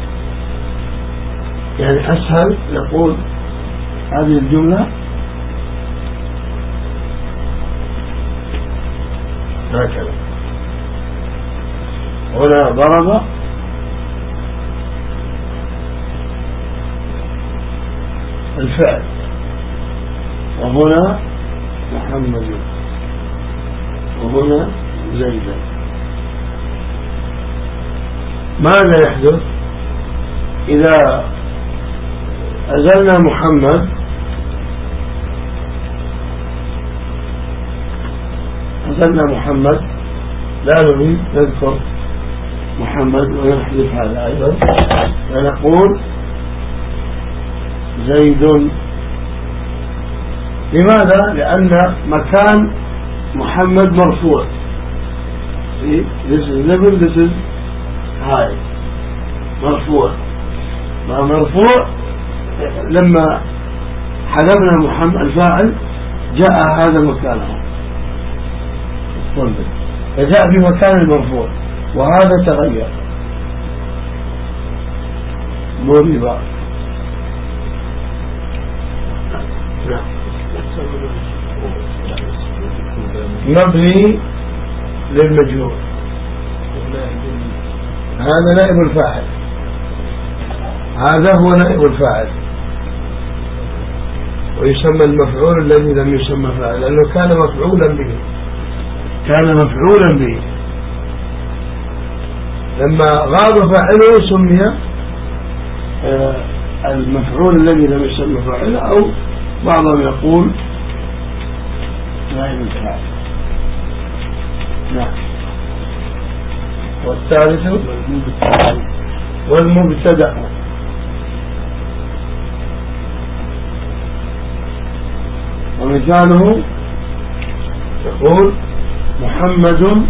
يعني أسهل نقول هذه الجملة هكذا: هنا ضرب الفعل وهنا محمد وهنا زيدا. ماذا يحدث إذا أزلنا محمد؟ أزلنا محمد لا نريد نذكر محمد ونحذف هذا أيضا، ونقول زيد. لماذا؟ لأن مكان محمد مرفوع. This is level, this is high. مرفوع. ما مرفوع لما حذفنا محمد الفاعل جاء هذا مكانه، فجاء في مكان المرفوع وهذا تغير. ضرب مبني للمجهول، هذا نائب الفاعل، هذا هو نائب الفاعل ويسمى المفعول الذي لم يسمى فاعل لأنه كان مفعولا به، كان مفعولا به. لما غاب فاعله سمي المفعول الذي لم يسمى فاعله، أو بعضهم يقول نائب الفاعل. نعم. والثالث والمبتدأ. ومثاله يقول محمد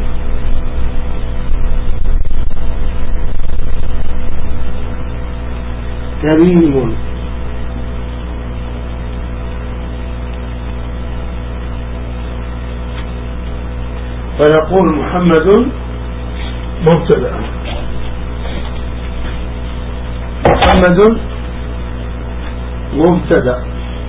كريم. فيقول محمد مبتدأ، محمد مبتدأ،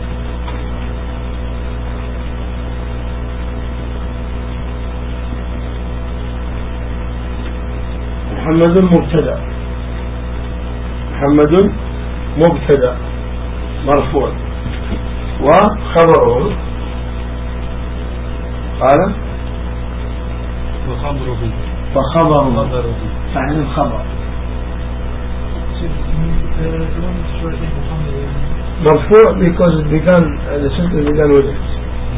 محمد مبتدأ، محمد مبتدأ مرفوع وخبره قال فخبره يعني الخبر مرفوع because it began the sentence began with it.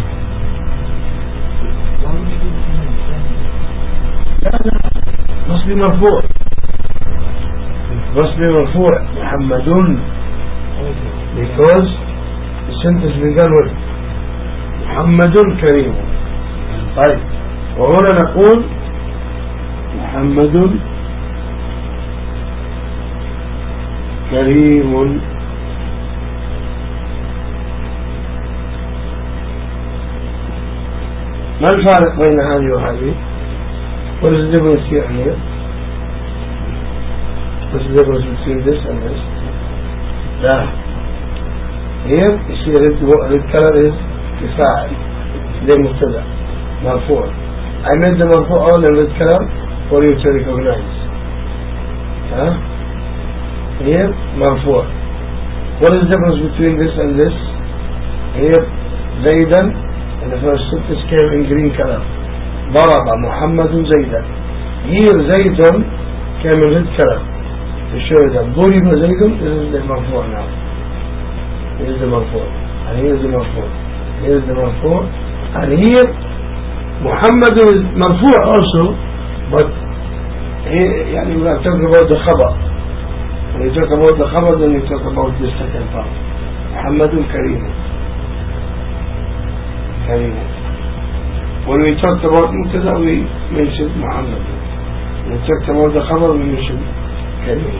لا مصلي مرفوع، مصلي مرفوع محمد because the sentence began with محمد كريم. طيب وهنا نقول محمد كريم. ما الفارق بين هذه وهذه؟ What is the difference here and here? What's the difference between this and this? لا. Here you see red color is فاعل، ده مبتدأ مرفوع. I made the مرفوع all in red color for you to recognize. Here مرفوع. What is the difference between this and this? Here زيدا and the first sentence came in green color. ضرب محمد زيدا. Here زيد came in red color to show them ضرب زيد is the مرفوع now. Here is the مرفوع and here is the مرفوع. Here is the مرفوع and here Muhammad is مرفوع also, but يعني we are talking about the khabar. When you talk about the khabar, then you talk about the second part. Muhammadun Kareem. Kareem. When we talked about Mubtada, we mentioned Muhammad. When we talked about the khabar, we mentioned Kareem.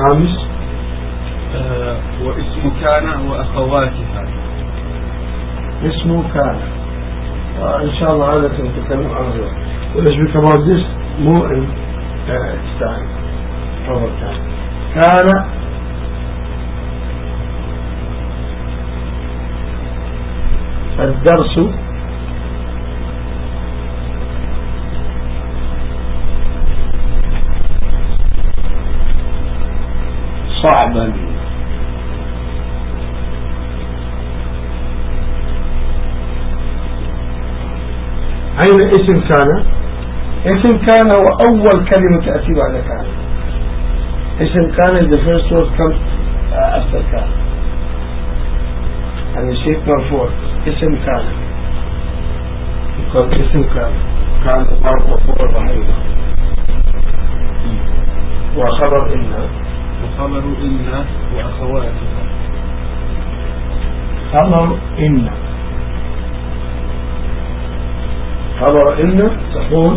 خامس واسم كان وأخواتها. اسمه كان. إن شاء الله هذا سنتكلم عنه. Let's speak about this more in its time, proper time. كان الدرس صعبا. أين اسم كان؟ اسم كان هو أول كلمة تأتي بعد كان. اسم كان is the first word comes after كان. يعني شيء مرفوع. اسم كان يقول اسم كان مرفوع رحيم. وخبر إن وأخواتها. خبر إن تقول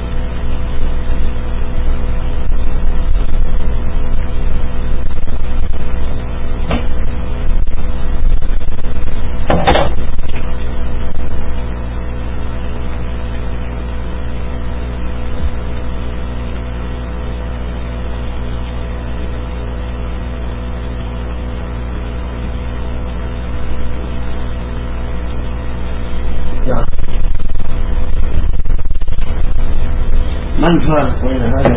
ما الفارق بين هذا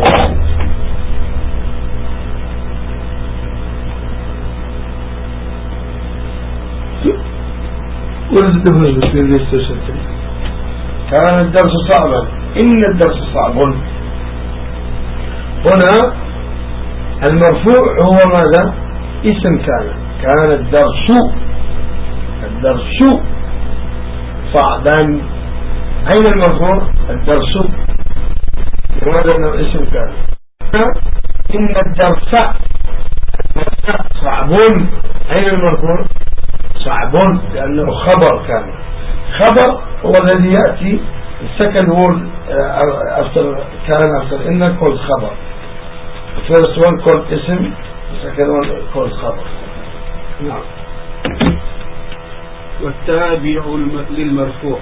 What is the difference between these two sentences? كان الدرس صعبا. إن الدرس صعب. هنا المرفوع هو ماذا؟ اسم كان الدرس صعبا. أين المرفوع؟ الدرس. لماذا أنه اسم كان؟ إن الدرس صعب. أين المرفوع؟ صعب لأنه خبر كان. خبر هو الذي يأتي second word after كان after إن called خبر. The first one called اسم, the second one called خبر. نعم. والتابع للمرفوع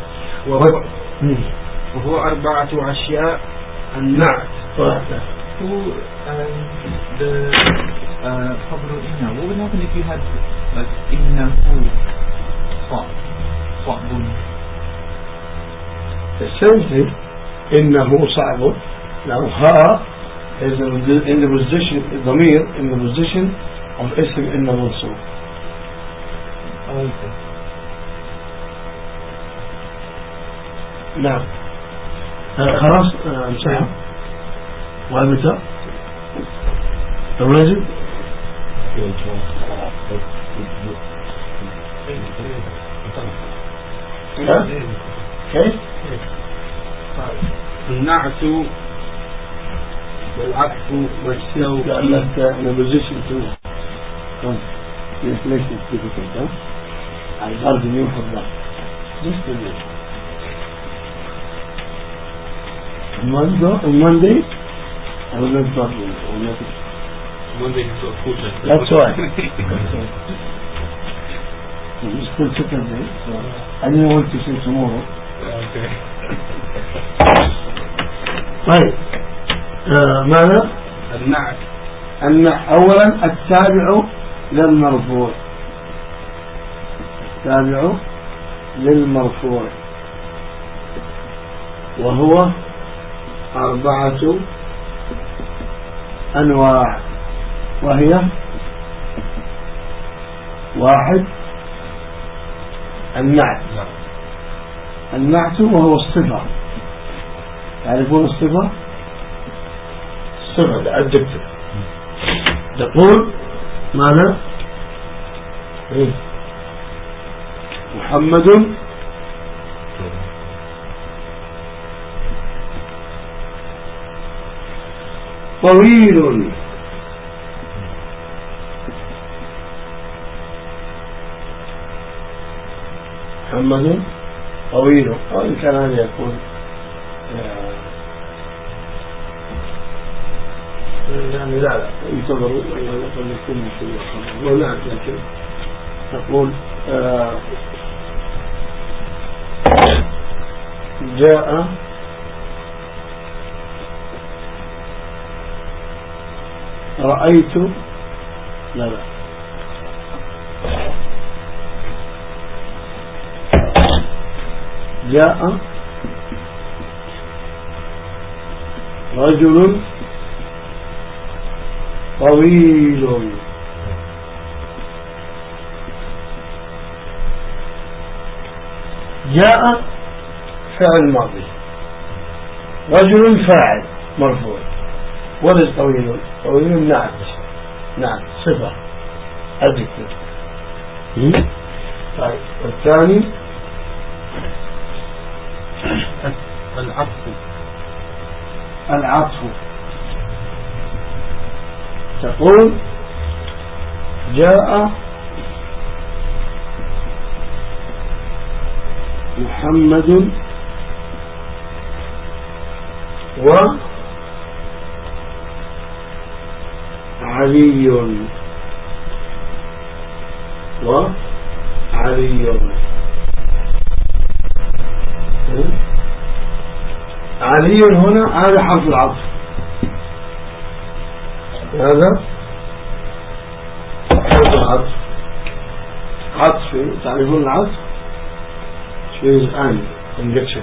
وهو 4 أشياء. النعت. So the خبر إن. What would happen if you had like إنه صعب? The same thing. إنه صعب. Now ها is in the position ضمير in the position of اسم إن منصوب. Okay. نعم. خلاص مسحب. وابتا الرجل كيف؟ النعت والعطف والسوق. لأنك in a position to reflect it difficult. I pardon you for that. Just a minute. On Monday I will not talk to you. Monday is so cool. That's why. It's still Saturday, so I didn't want to say tomorrow. Okay. طيب ماذا؟ النعت. أولا التابع للمرفوع وهو 4 أنواع. وهي 1 النعت وهو الصفة. تعرفون الصفة؟ الصفة الأدجكتيف. تقول ماذا؟ محمد طويل. محمد طويل. وإن كان هذا يكون يعني لا يعتبر يكون مشروع ولا. لكن تقول جاء رأيت لا جاء رجل طويل جاء فعل ماضي رجل فاعل مرفوع وليس طويل طويل نعم صفة أذكر طيب الثاني العطف تقول جاء محمد وعلي علي هنا هذا حرف العطف هذا حرف العطف عطف تعرفون العطف شيء الآن injection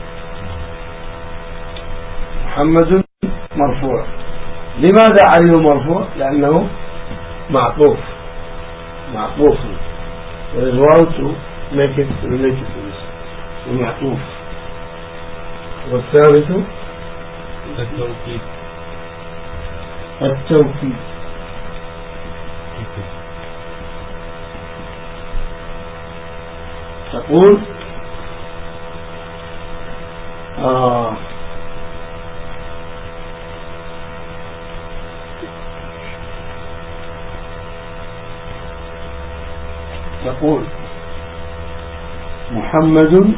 محمد مرفوع لماذا علي مرفوع لأنه معطوف there is one to make it related to this ومعطوف والثالث التوكيد تقول تقول محمد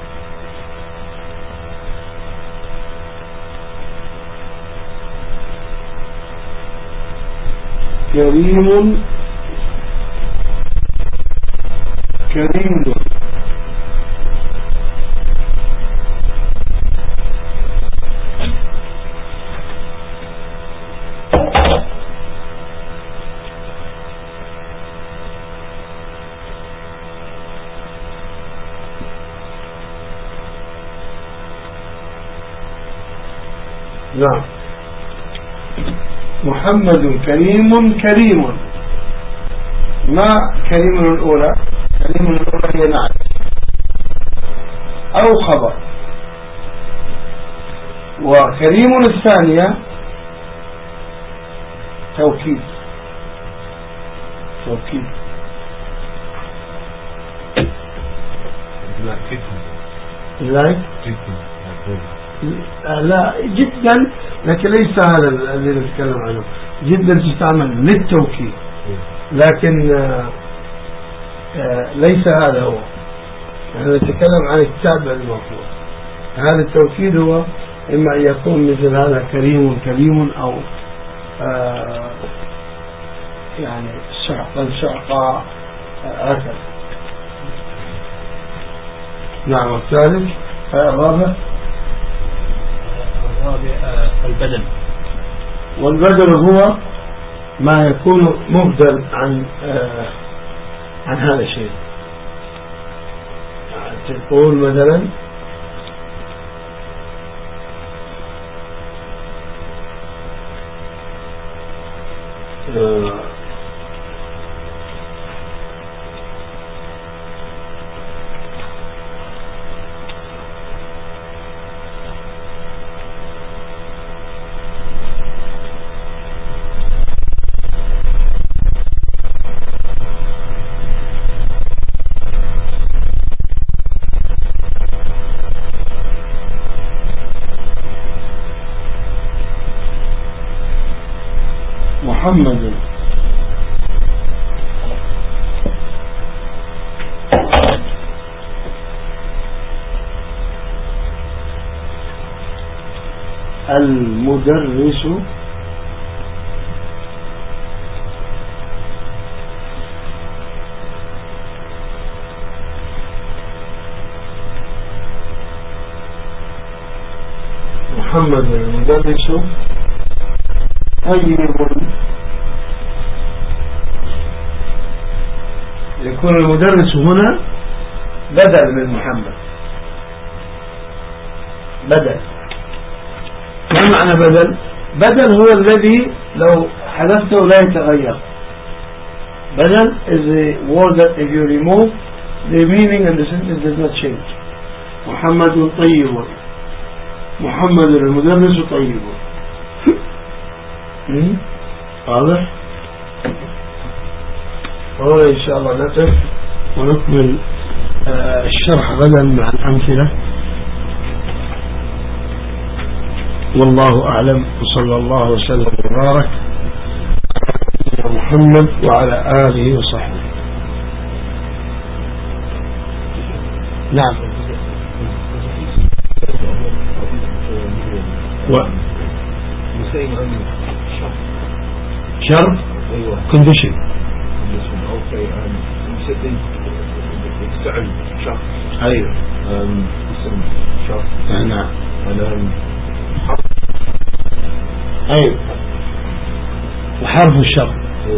كريم نعم محمد كريم ما كريم الأولى هي نعت أو خبر وكريم الثانية توكيد لا جدا لكن ليس هذا الذي نتكلم عنه جدا تستعمل للتوكيد لكن ليس هذا هو يعني نتكلم عن التابع المرفوع هذا التوكيد هو إما أن يكون مثل هذا كريم أو يعني شعقا هكذا نعم الثالث الرابع والبدل هو ما يكون مبدل عن هذا الشيء تقول مثلا محمد المدرس محمد المدرس طيب، يكون المدرس هنا بدل من محمد. بدل، ما معنى بدل؟ بدل هو الذي لو حذفته لا يتغير. بدل is a word that if you remove the meaning and the sentence does not change. محمد طيب، محمد المدرس طيب. واضح؟ هنا إن شاء الله نقف ونكمل الشرح غدا مع الأمثلة. والله أعلم، وصلى الله وسلم وبارك على محمد وعلى آله وصحبه. نعم. شرط condition. Okay, you said it's فعل شرط. أيوه. اسم شرط. نعم. حرف. أيوه. وحرف الشرط.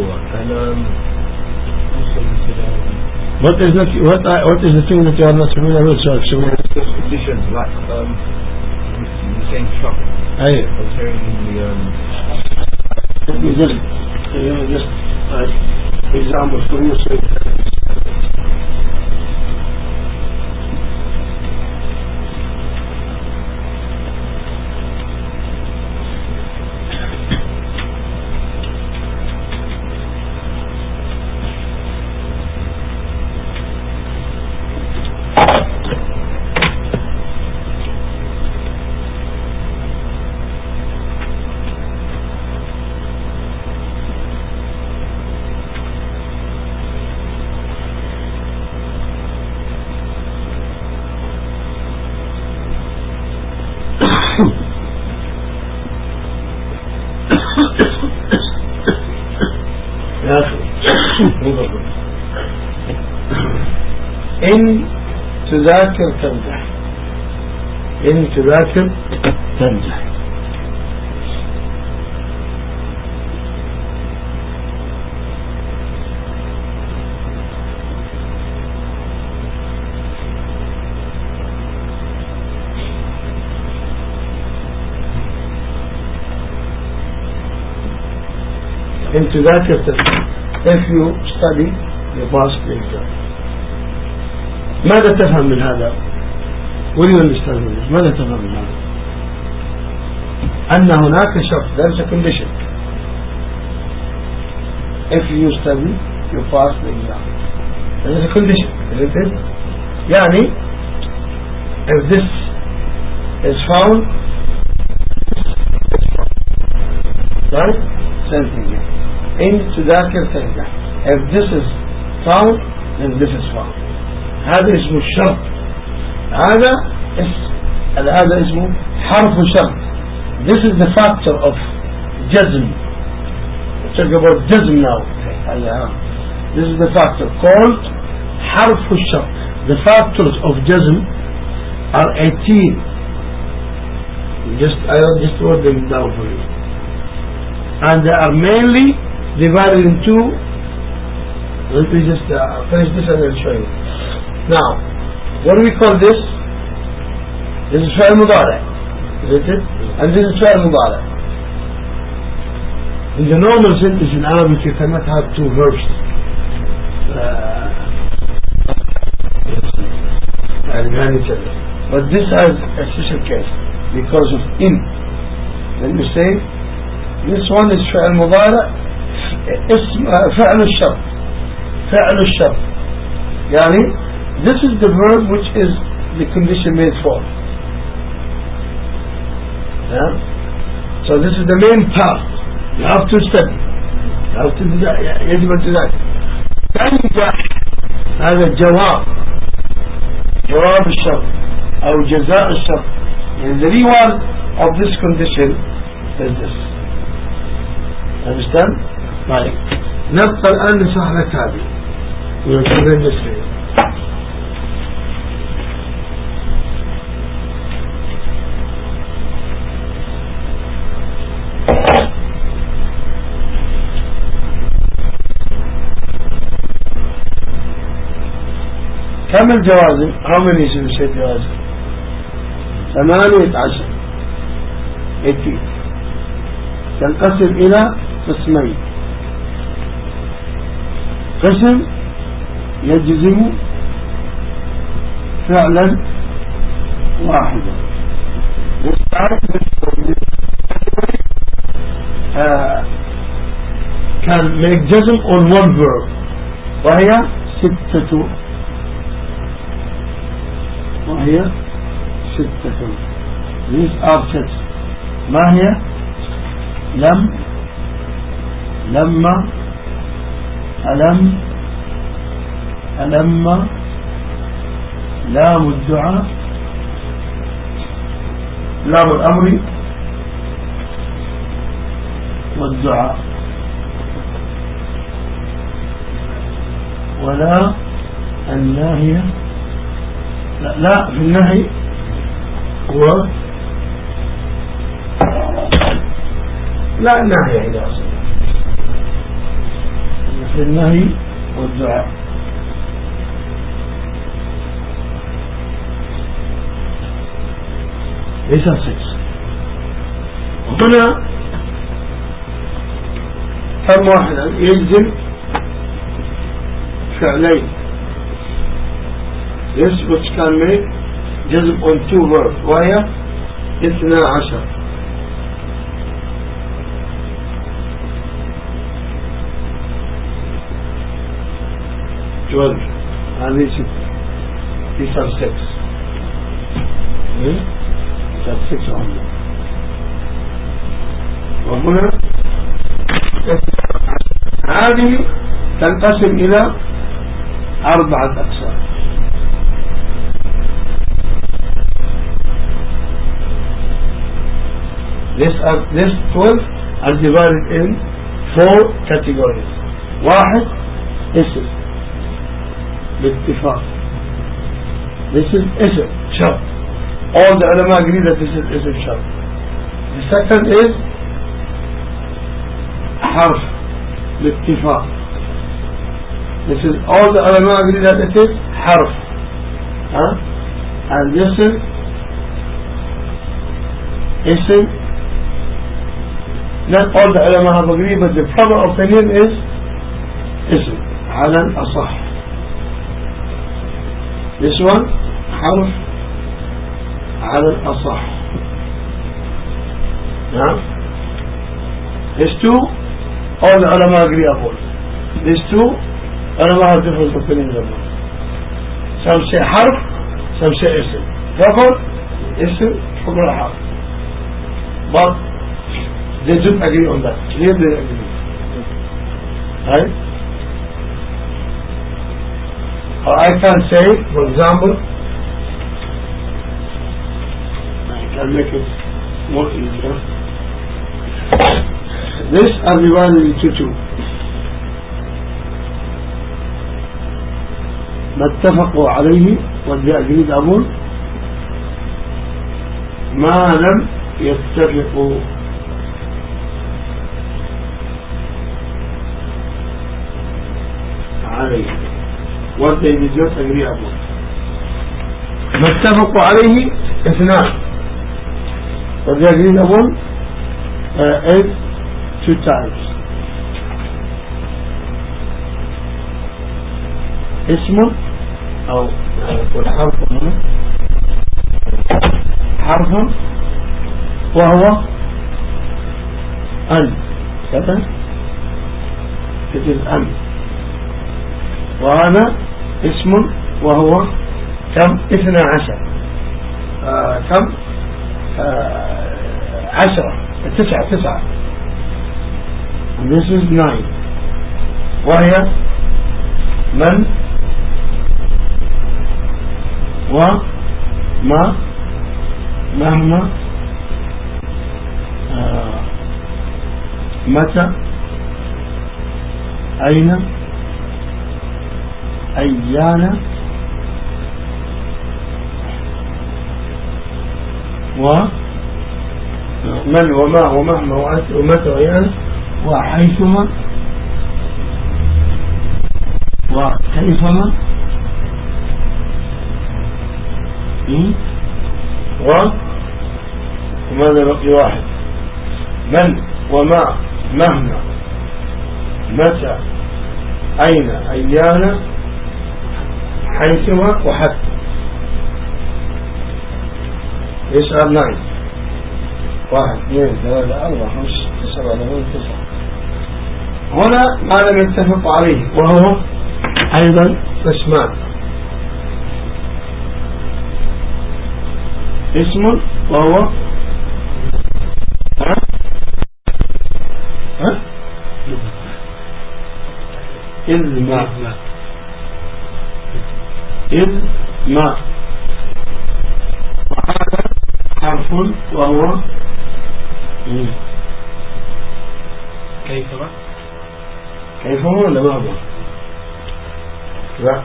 What is the thing that you are not familiar with? Conditions like the same shop. أيوه. I was hearing in the just example for you. إن تذاكر تنجح. إن تذاكر تنجح. إن تذاكر تنجح. If you study you pass the exam. ماذا تفهم من هذا؟ What do you understand من هذا؟ ماذا تفهم من هذا؟ أن هناك شرط. There is a condition. If you study you pass the exam. There is a condition, isn't it? يعني if this is found, right? Same thing. إن تذاكر تنجح. If this is found then this is found. هذا اسمه الشرط. هذا اسمه حرف شرط. This is the factor of jazm. Let's talk about jazm now. This is the factor called حرف الشرط. The factors of jazm are 18. I will just write them down for you. And they are mainly divided into. Let me just finish this and I'll show you. Now, what do we call this? This is فعل مضارع, isn't it? And this is فعل مضارع. In the normal sentence in Arabic you cannot have two verbs. But this has a special case because of in. Let me say this one is فعل مضارع اسم فعل الشرط. فعل الشرط يعني this is the verb which is the condition made for. Yeah? So this is the main part. You have to study. You have to do that. يجب أن تذاكر. تنجح هذا الجواب. جواب الشرط أو جزاء الشرط. And the reward of this condition is this. Understand? طيب. نبقى الآن نشرح لك هذه. ونكمل نسرين. كم الجوازم؟ how many should we say جوازم؟ 18 80 تنقسم إلى قسمين. قسم يجزم فعلا واحدا can make جزم on one verb وهي 6 these are 6. ما هي؟ لم لما ألم ألم لام الدعاء لام الأمر والدعاء ولا الناهية لا في النهي هو لا الناهية إذا أصلا في النهي والدعاء ليس 6. وهنا كم واحدا يجزم فعلين yes which can make جزم on 2 verbs وهي 12 12 هذه 6 these are 6 these are 6 only. وهنا هذه تنقسم إلى 4 أقسام. This 12 are divided in 4 categories. واحد اسم باتفاق. This is اسم شرط. All the ulama agree that this is اسم شرط. The second is حرف باتفاق. This is all the ulama agree that it is حرف. And this is اسم. Not all the ulama have agreed, but the proper opinion is اسم على الأصح. This one حرف على الأصح. These two all the ulama agree upon. These two ulama have different opinions about. Some say حرف, some say اسم. Proper اسم حكم الحرف. But they don't agree on that. Here they agree. Right? Or I can say, for example, I can make it more easier. This are divided into 2. ما اتفقوا عليه والذي agreed upon ما لم يتفقوا عليه what they did not agree upon. ما اتفقوا عليه 2 what they agreed upon is 2 times. اسم أو والحرف هنا حرف وهو أن كذا it is أن وهذا اسم وهو كم 12 كم 10 9 and this is 9 وهي من وما مهما متى أين أيانا ومن وما ومهما ومتى وأيانا وحيثما وكيفما وماذا بقي واحد؟ من وما مهما متى أين أيان حيثما وحتى. يسأل نعم 1 2 3 4 5 6 7 8 9. هنا ما لم يتفق عليه وهو أيضا اسمان. اسم وهو الماء. الماء وهذا حرف وهو كيف هو ولا ما هو؟ لا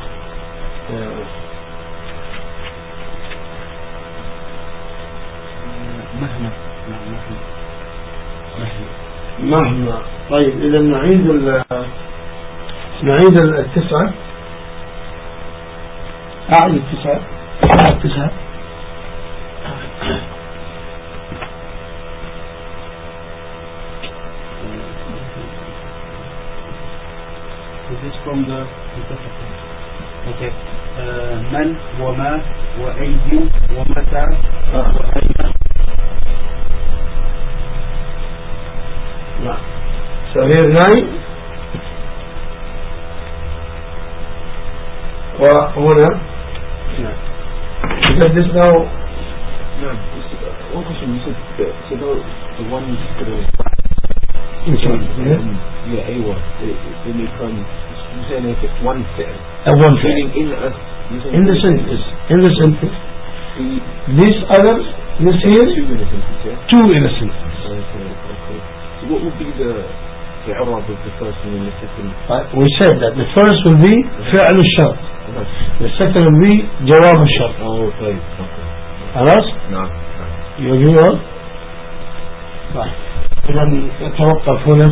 مهما. طيب إذا نعيد التسعة. أعيد التسعة. This is from the okay. من وما وأي ومتى وأين. نعم. So here 9 وهنا because this now one question. You said the one أيوة when you come you say if it's one fi'l one fi'l in the sentence this other this here two in a sentence. Okay. So what would be the i'rab of the first one and the second? We said that the first will be فعل الشرط, the second will be جواب الشرط. Okay. خلاص؟ نعم. You agree all? طيب إذا نتوقف هنا.